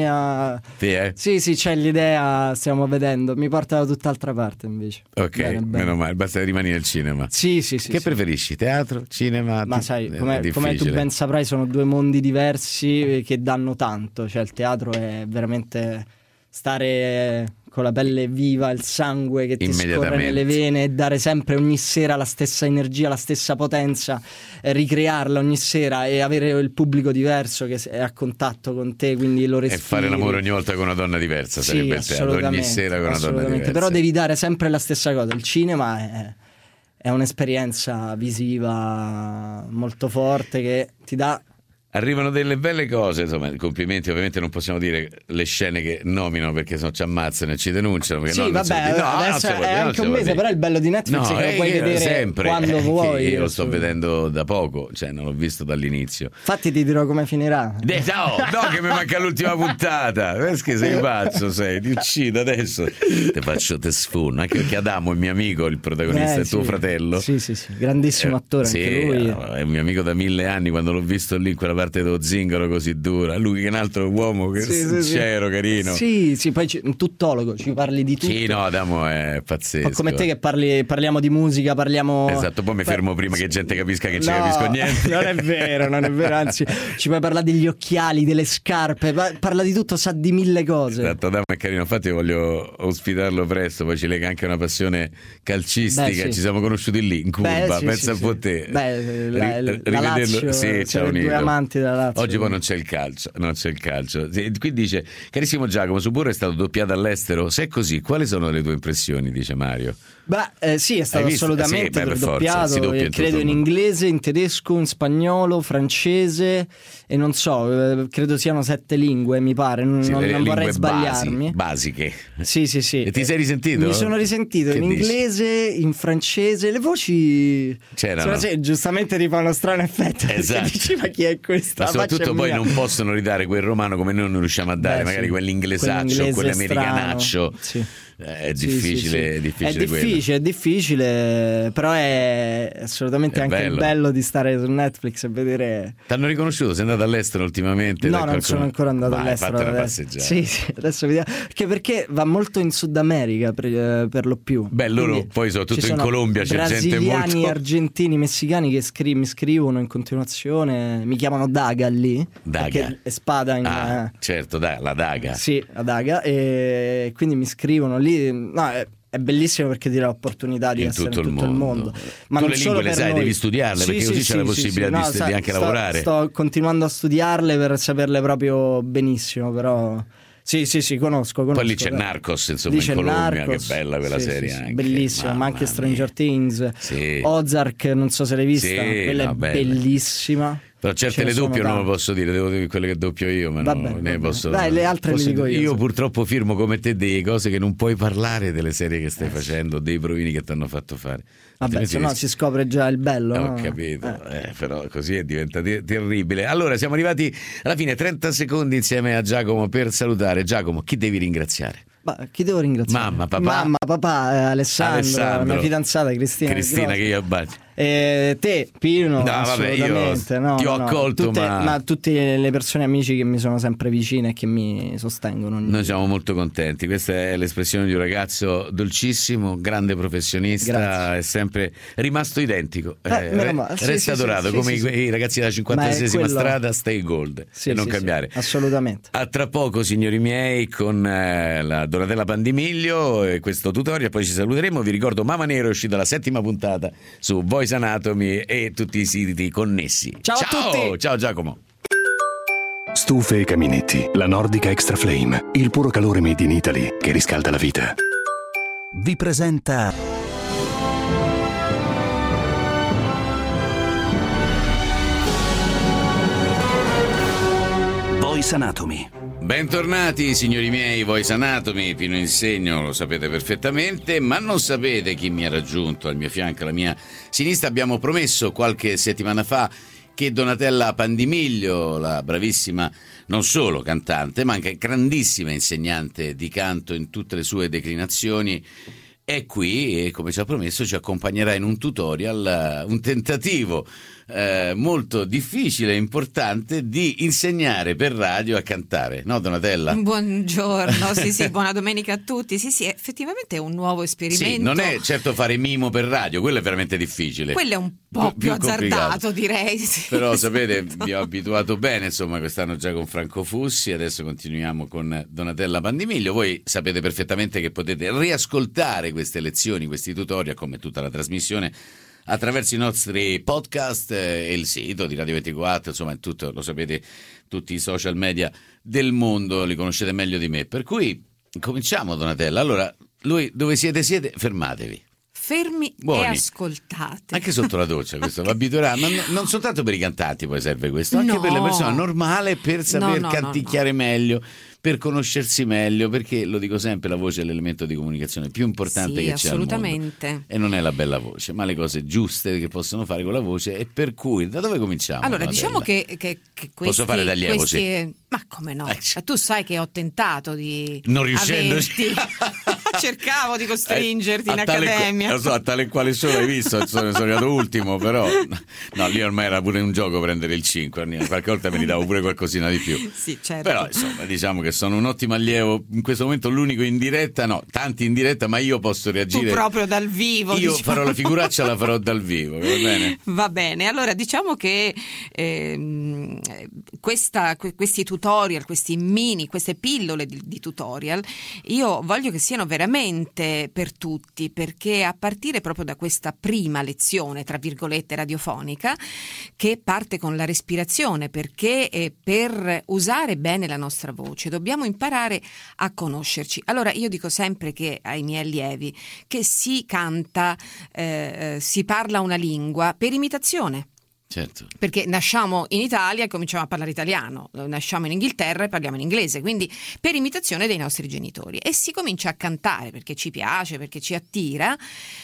Sì, c'è l'idea, stiamo vedendo. Mi porta da tutt'altra parte invece. Ok, meno male, basta rimanere al cinema. Sì. Che preferisci? Teatro, cinema? Ma sai, come tu ben saprai, sono due mondi diversi che danno tanto. Cioè il teatro è veramente stare con la pelle viva, il sangue che ti scorre nelle vene, e dare sempre ogni sera la stessa energia, la stessa potenza, ricrearla ogni sera e avere il pubblico diverso che è a contatto con te, quindi lo respiri. E fare l'amore ogni volta con una donna diversa, sarebbe il teatro, ogni sera con una donna diversa. Però devi dare sempre la stessa cosa. Il cinema è un'esperienza visiva molto forte che ti dà. Arrivano delle belle cose, insomma, complimenti. Ovviamente non possiamo dire le scene che nominano perché sennò ci ammazzano e ci denunciano. Sì, adesso è anche un mese, però il bello di Netflix è che lo puoi vedere sempre, quando vuoi. Io lo sto vedendo da poco, cioè non l'ho visto dall'inizio. Infatti ti dirò come finirà. No, che mi manca l'ultima puntata. Perché sei pazzo, ti uccido adesso. Te sfono, anche perché Adamo è mio amico, il protagonista, è tuo fratello. Sì, grandissimo attore anche lui. È mio amico da 1000 anni, quando l'ho visto lì in quella parte dello zingaro così dura, lui che è un altro uomo che sincero, carino. Sì, poi un tuttologo, ci parli di tutto. Sì, no, Adamo è pazzesco. Ma come te che parliamo di musica, Esatto, poi mi fermo prima che gente capisca che ci capisco niente. Non è vero, anzi, ci puoi parlare degli occhiali, delle scarpe, parla di tutto, sa di 1000 cose. Esatto, Adamo è carino, infatti io voglio ospitarlo presto, poi ci lega anche una passione calcistica, ci siamo conosciuti lì in curva, pensa un po' te. La Lazio, ci ha unito. Due amanti monti della Lazio. Oggi poi non c'è il calcio. Qui dice: carissimo Giacomo, Suburra è stato doppiato all'estero. Se è così, quali sono le tue impressioni? Dice Mario. Beh, sì, è stato assolutamente doppiato, credo in inglese, in tedesco, in spagnolo, francese e non so, credo siano 7 lingue, mi pare, non vorrei sbagliarmi. Basiche. Sì. E ti sei risentito? Mi sono risentito in inglese, in francese, le voci c'erano. Giustamente ti fa uno strano effetto. Esatto. Dici, ma chi è questa? Ma soprattutto poi non possono ridare quel romano come noi non riusciamo a dare, magari quell'inglesaccio, quell'americanaccio. Sì. È difficile, è difficile, però è assolutamente anche bello di stare su Netflix e vedere. T'hanno riconosciuto? Sei andato all'estero ultimamente? No, non sono ancora andato all'estero. Fate una passeggiata. Sì, adesso vediamo. Perché va molto in Sud America per lo più. Beh, loro poi soprattutto in Colombia c'è gente molto. Brasiliani, argentini, messicani che mi scrivono in continuazione, mi chiamano Daga lì. Daga. Perché è spada in. Certo, la Daga. Sì, la Daga. E quindi mi scrivono lì. No, è bellissimo perché ti dà l'opportunità di essere in tutto il mondo. Ma tu non le solo lingue le sai, devi studiarle perché così c'è la possibilità di anche lavorare. Sto continuando a studiarle per saperle proprio benissimo, però sì, conosco. Poi lì c'è Narcos, insomma, in Colombia, che bella quella serie anche. Bellissima, ma anche Stranger Things, Ozark, non so se l'hai vista, quella è bellissima. Però certe le doppio non lo posso dire, devo dire quelle che doppio io, ma ne posso. Dai, le altre le dico io. Io purtroppo firmo come te delle cose che non puoi parlare delle serie che stai facendo, dei provini che ti hanno fatto fare. Vabbè, se no si scopre già il bello. Ho capito, però così diventa terribile. Allora, siamo arrivati alla fine, 30 secondi insieme a Giacomo per salutare. Giacomo, chi devi ringraziare? Chi devo ringraziare? Mamma, papà, Alessandro, la mia fidanzata Cristina che io abbraccio. Te, Pino, assolutamente. Ti ho accolto, ma tutte le persone, amici che mi sono sempre vicine e che mi sostengono. Noi siamo molto contenti. Questa è l'espressione di un ragazzo dolcissimo, grande professionista, è sempre rimasto identico. Resta adorato, come i ragazzi della 56esima strada, stay gold e non cambiare. Assolutamente. A tra poco, signori miei, con la Donatella Pandimiglio e questo tutorial, poi ci saluteremo. Vi ricordo Mama Nero è uscita la 7ª puntata su Voice Anatomy e tutti i siti connessi. Ciao a tutti! Ciao Giacomo. Stufe e caminetti, la Nordica Extra Flame, il puro calore made in Italy che riscalda la vita. Vi presenta Voice Anatomy. Bentornati signori miei, Voice Anatomy, Pino Insegno, lo sapete perfettamente, ma non sapete chi mi ha raggiunto al mio fianco, alla mia sinistra. Abbiamo promesso qualche settimana fa che Donatella Pandimiglio, la bravissima non solo cantante, ma anche grandissima insegnante di canto in tutte le sue declinazioni, è qui e, come ci ha promesso, ci accompagnerà in un tutorial, un tentativo molto difficile e importante di insegnare per radio a cantare, no Donatella? Buongiorno, sì, buona domenica a tutti. Sì, effettivamente è un nuovo esperimento. Sì, non è certo fare mimo per radio, quello è veramente difficile. Quello è un po' più azzardato, direi. Sì. Però sapete, vi ho abituato bene, insomma, quest'anno già con Franco Fussi, adesso continuiamo con Donatella Pandimiglio. Voi sapete perfettamente che potete riascoltare queste lezioni, questi tutorial, come tutta la trasmissione, attraverso i nostri podcast e il sito di Radio 24, insomma tutto, lo sapete, tutti i social media del mondo li conoscete meglio di me. Per cui cominciamo, Donatella. Allora, lui dove siete, fermatevi. Fermi Buoni. E ascoltate. Anche sotto la doccia, questo vi abituerà, ma non soltanto per i cantanti poi serve questo, anche per le persone normali, per saper canticchiare meglio, per conoscersi meglio, perché lo dico sempre, la voce è l'elemento di comunicazione più importante che c'è al mondo. E non è la bella voce, ma le cose giuste che possono fare con la voce. E per cui, da dove cominciamo? Allora, diciamo che questi, posso fare d'allievo, sì. Ma come no? Tu sai che ho tentato di non riuscendo cercavo di costringerti in accademia. Lo so, a tale quale sono, hai visto, sono arrivato ultimo, però no, lì ormai era pure un gioco prendere il 5, qualche volta me ne davo pure qualcosina di più. Sì, certo. Però insomma, diciamo che sono un ottimo allievo, in questo momento l'unico in diretta, no, tanti in diretta, ma io posso reagire. Tu proprio dal vivo. Io farò la figuraccia, la farò dal vivo, va bene? Va bene, allora diciamo che questi tutorial, queste pillole di tutorial, io voglio che siano veramente ovviamente per tutti, perché a partire proprio da questa prima lezione, tra virgolette, radiofonica, che parte con la respirazione, perché per usare bene la nostra voce dobbiamo imparare a conoscerci. Allora io dico sempre ai miei allievi che si canta, si parla una lingua per imitazione. Certo. Perché nasciamo in Italia e cominciamo a parlare italiano, nasciamo in Inghilterra e parliamo in inglese, quindi per imitazione dei nostri genitori, e si comincia a cantare perché ci piace, perché ci attira,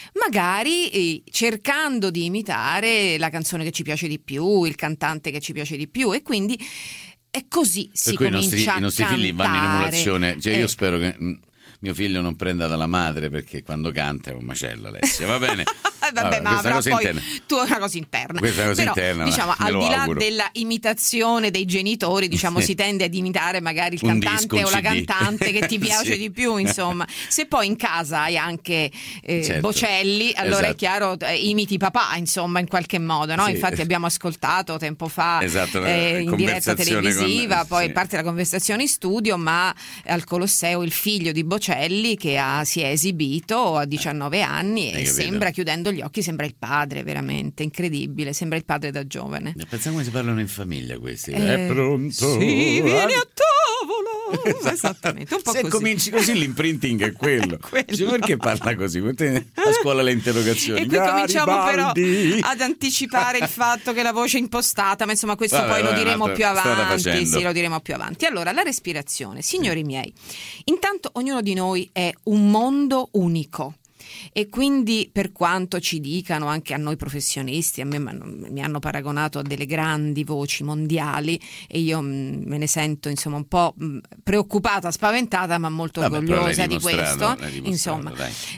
magari cercando di imitare la canzone che ci piace di più, il cantante che ci piace di più, e quindi è così si comincia i nostri a figli vanno in cantare. emulazione, cioè io spero che mio figlio non prenda dalla madre, perché quando canta è un macello, Alessia, va bene. Vabbè, ma avrà poi tu è una cosa interna. Questa è una cosa però, interna, diciamo, me al lo di là auguro. della imitazione dei genitori, diciamo, si tende ad imitare magari il Un cantante disco, o la un CD. cantante che ti piace Sì. di più, insomma. Se poi in casa hai anche Certo. Bocelli, allora Esatto. è chiaro, imiti papà, insomma, in qualche modo, no? Sì. Infatti abbiamo ascoltato tempo fa Esatto, in diretta conversazione televisiva, con- poi sì. parte la conversazione in studio, ma al Colosseo il figlio di Bocelli che si è esibito a 19 anni e capito? sembra, chiudendo gli occhi, sembra il padre, veramente incredibile, sembra il padre da giovane. Pensiamo come si parlano in famiglia questi. Eh, È pronto? sì, vieni a tavola. Esattamente, un po' Se così. cominci così l'imprinting è quello. Dice, perché parla così? A scuola le interrogazioni. E qui cominciamo però Garibaldi! ad anticipare il fatto che la voce è impostata, ma insomma questo Vabbè, poi lo vabbè, diremo ma più strada avanti. facendo. Sì, lo diremo più avanti. Allora, la respirazione, signori miei, intanto ognuno di noi è un mondo unico. E quindi, per quanto ci dicano anche a noi professionisti, a me mi hanno paragonato a delle grandi voci mondiali, e io me ne sento insomma un po' preoccupata, spaventata, ma molto orgogliosa di questo, insomma.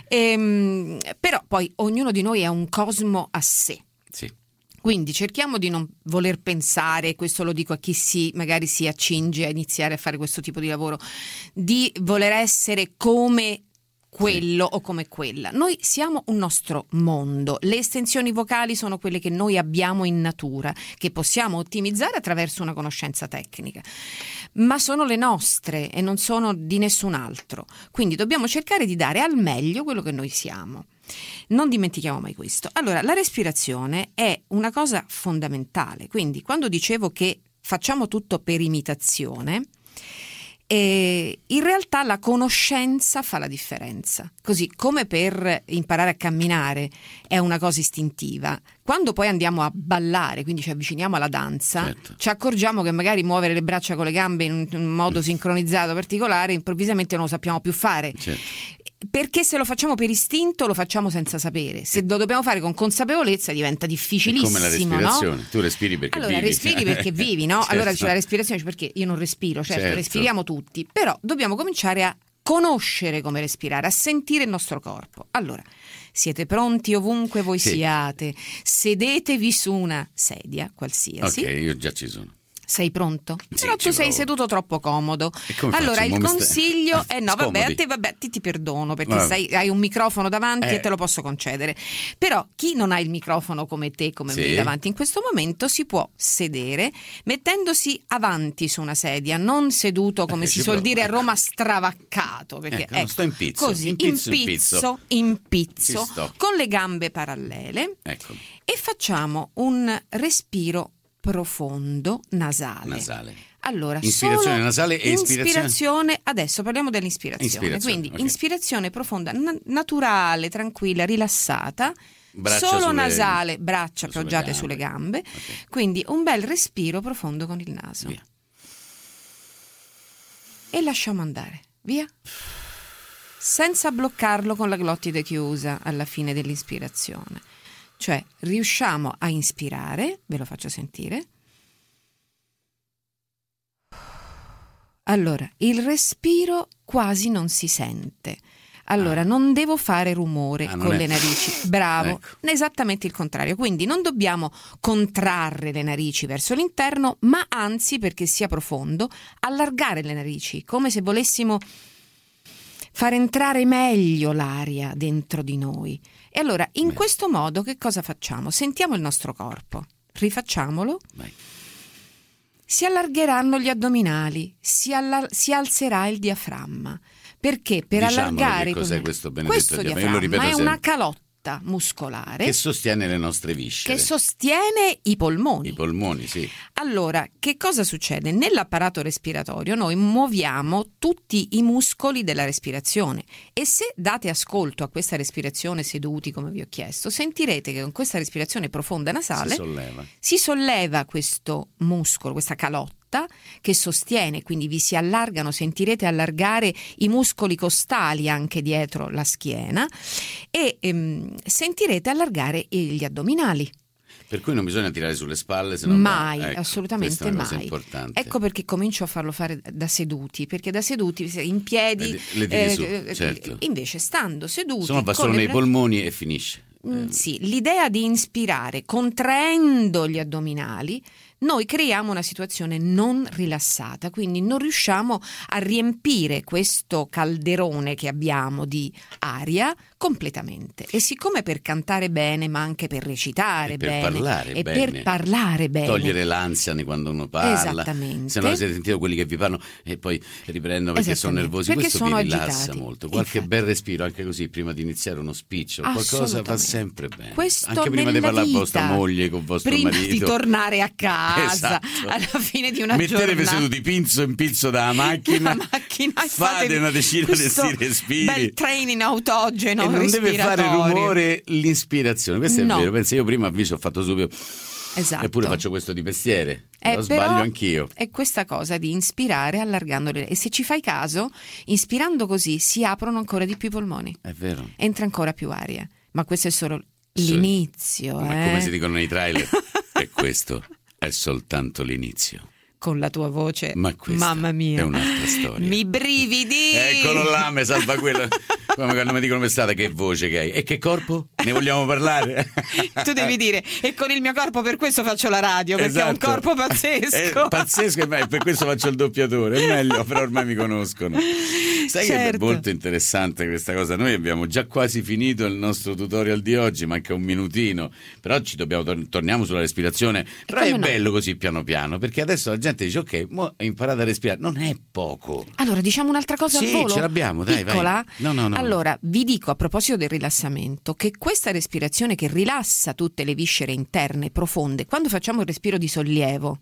Però poi ognuno di noi è un cosmo a sé. Sì. Quindi cerchiamo di non voler pensare, questo lo dico a chi magari si accinge a iniziare a fare questo tipo di lavoro, di voler essere come quello o come quella. Noi siamo un nostro mondo, le estensioni vocali sono quelle che noi abbiamo in natura, che possiamo ottimizzare attraverso una conoscenza tecnica, ma sono le nostre e non sono di nessun altro, quindi dobbiamo cercare di dare al meglio quello che noi siamo. Non dimentichiamo mai questo. Allora, la respirazione è una cosa fondamentale, quindi quando dicevo che facciamo tutto per imitazione, in realtà la conoscenza fa la differenza, così come per imparare a camminare è una cosa istintiva. Quando poi andiamo a ballare, quindi ci avviciniamo alla danza, Certo. ci accorgiamo che magari muovere le braccia con le gambe in un modo sincronizzato, particolare, improvvisamente non lo sappiamo più fare. Certo. Perché se lo facciamo per istinto lo facciamo senza sapere, se lo dobbiamo fare con consapevolezza diventa difficilissimo, Come la respirazione, no? tu respiri perché Allora, vivi. respiri perché vivi, no? Certo. Allora dice la respirazione, perché io non respiro, certo, Certo. respiriamo tutti, però dobbiamo cominciare a conoscere come respirare, a sentire il nostro corpo. Allora, siete pronti ovunque voi Sì. siate, sedetevi su una sedia qualsiasi. Ok, io già ci sono. Sei pronto? Sì, Però tu ci sei provo. seduto troppo comodo. E come Allora faccio? il Mo' mi consiglio è no, vabbè, Scomodi. a te ti perdono perché Vabbè. hai un microfono davanti Eh. e te lo posso concedere. Però chi non ha il microfono come te, come Sì. me davanti in questo momento, si può sedere mettendosi avanti su una sedia, non seduto come si ci suol provo, dire a Roma stravaccato, perché Ecco, sto in pizzo, così in pizzo. in Ci pizzo, sto. con le gambe parallele Ecco, e facciamo un respiro profondo nasale. Allora, Ispirazione solo nasale e ispirazione. Adesso parliamo dell'ispirazione. Ispirazione, Quindi ok. ispirazione profonda, naturale, tranquilla, rilassata. Braccia solo sulle- nasale, braccia sulle appoggiate gambe. sulle gambe. Quindi un bel respiro profondo con il naso. Via. E lasciamo andare. Via. Senza bloccarlo con la glottide chiusa alla fine dell'ispirazione. Cioè, riusciamo a inspirare, ve lo faccio sentire. Allora, il respiro quasi non si sente. Allora, non devo fare rumore non con è- le narici. Bravo, esattamente il contrario. Quindi non dobbiamo contrarre le narici verso l'interno, ma anzi, perché sia profondo, allargare le narici, come se volessimo far entrare meglio l'aria dentro di noi. E allora, in questo modo, che cosa facciamo? Sentiamo il nostro corpo. Rifacciamolo. Si allargeranno gli addominali, si alzerà il diaframma. Perché per allargare... Che cos'è questo benedetto diaframma? Io lo ripeto è sempre. una calotta muscolare che sostiene le nostre viscere, che sostiene i polmoni. I polmoni, sì. Allora, che cosa succede? Nell'apparato respiratorio noi muoviamo tutti i muscoli della respirazione e se date ascolto a questa respirazione seduti, come vi ho chiesto, sentirete che con questa respirazione profonda nasale si solleva questo muscolo, questa calotta che sostiene, quindi vi si allargano, sentirete allargare i muscoli costali anche dietro la schiena e sentirete allargare gli addominali. Per cui non bisogna tirare sulle spalle, se no mai, ecco, assolutamente mai. Ecco perché comincio a farlo fare da seduti, perché da seduti in piedi le tiri su, certo. Invece stando seduti se no va solo nei polmoni e finisce. Sì, l'idea di inspirare contraendo gli addominali, noi creiamo una situazione non rilassata, quindi non riusciamo a riempire questo calderone che abbiamo di aria completamente. E siccome per cantare bene, ma anche per recitare bene, per parlare bene, togliere l'ansia quando uno parla. Esattamente. Se no avete sentito quelli che vi parlano e poi riprendono perché sono nervosi, perché questo sono vi rilassa agitati. molto. Qualche bel respiro anche così prima di iniziare uno speech, qualcosa fa sempre bene. Questo anche prima di parlare a vita, vostra moglie, con vostro prima marito, di tornare a casa. Esatto. Alla fine di una mettetevi giornata seduti pinzo in pizzo dalla macchina, fate una decina di sti respiri, bel training autogeno, e non deve fare rumore l'inspirazione. Questo è vero. Pensa, io prima avviso ho fatto subito, esatto, eppure faccio questo di mestiere, lo sbaglio anch'io. È questa cosa di inspirare allargandole, e se ci fai caso, inspirando così si aprono ancora di più i polmoni, è vero, entra ancora più aria, ma questo è solo l'inizio. Come si dicono nei trailer, e questo è soltanto l'inizio. Con la tua voce, ma questa mamma mia, è un'altra storia. Mi brividi. Eccolo là, mi salva quello. Come quando mi dicono quest'estate che voce che hai e che corpo? Ne vogliamo parlare? Tu devi dire, e con il mio corpo per questo faccio la radio, perché è un corpo pazzesco. È pazzesco, e per questo faccio il doppiatore, è meglio, però ormai mi conoscono. Sai che è molto interessante questa cosa. Noi abbiamo già quasi finito il nostro tutorial di oggi, manca un minutino, però ci dobbiamo torniamo sulla respirazione. Però è bello così piano piano, perché adesso la gente dice ok, mo ho imparato a respirare, non è poco. Allora diciamo un'altra cosa al volo? Sì, ce l'abbiamo, dai, piccola? Vai. No. Allora, vi dico a proposito del rilassamento che questa respirazione che rilassa tutte le viscere interne profonde, quando facciamo il respiro di sollievo,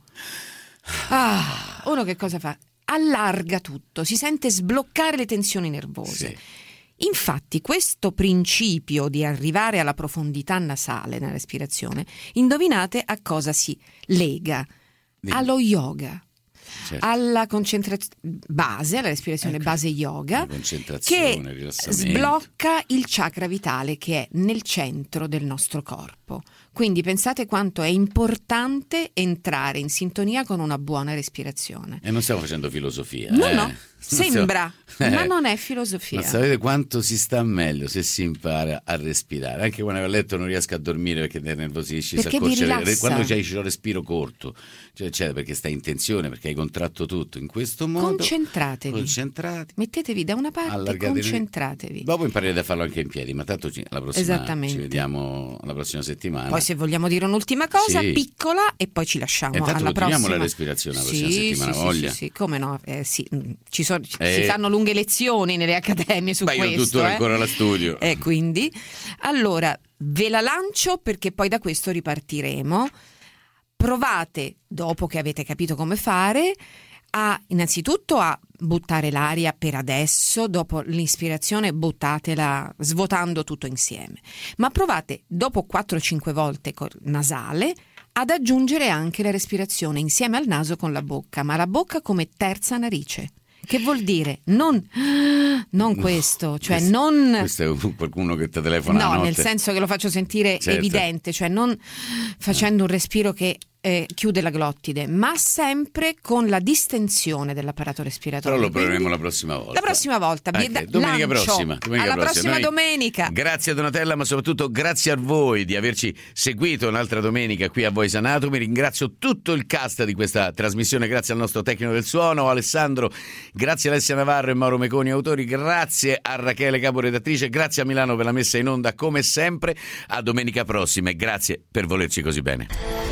uno che cosa fa? Allarga tutto, si sente sbloccare le tensioni nervose. Sì. Infatti questo principio di arrivare alla profondità nasale nella respirazione, indovinate a cosa si lega? Allo yoga. Certo. Alla concentrazione base, alla respirazione base yoga, che sblocca il chakra vitale che è nel centro del nostro corpo. Quindi pensate quanto è importante entrare in sintonia con una buona respirazione. E non stiamo facendo filosofia. No, sembra, ma non è filosofia. Ma sapete quanto si sta meglio se si impara a respirare? Anche quando a letto non riesco a dormire perché ti nervosisci, perché vi rilassa. Quando c'hai il respiro corto, cioè perché stai in tensione, perché hai contratto tutto. In questo modo concentrati, mettetevi da una parte, concentratevi. Dopo imparerete a farlo anche in piedi, ma tanto alla prossima ci vediamo la prossima settimana. Poi se vogliamo dire un'ultima cosa piccola e poi ci lasciamo alla prossima. La respirazione la prossima settimana, voglia. Sì, come no, si fanno lunghe lezioni nelle accademie su questo. Io tuttora ancora la studio. E quindi, allora, ve la lancio perché poi da questo ripartiremo. Provate, dopo che avete capito come fare, innanzitutto a buttare l'aria per adesso, dopo l'inspirazione buttatela svuotando tutto insieme, ma provate dopo 4-5 volte nasale ad aggiungere anche la respirazione insieme al naso con la bocca, ma la bocca come terza narice. Che vuol dire? Non questo, cioè non... Questo è qualcuno che ti telefona no, a notte. nel senso che lo faccio sentire evidente, cioè non facendo un respiro che chiude la glottide, ma sempre con la distensione dell'apparato respiratorio. Però lo proveremo la prossima volta. La prossima volta. Domenica prossima. Alla prossima domenica. Grazie a Donatella, ma soprattutto grazie a voi di averci seguito un'altra domenica qui a Voice Anatomy. Ringrazio tutto il cast di questa trasmissione, grazie al nostro tecnico del suono Alessandro, grazie a Alessia Navarro e Mauro Meconi autori, grazie a Rachele caporedattrice, grazie a Milano per la messa in onda come sempre. A domenica prossima e grazie per volerci così bene.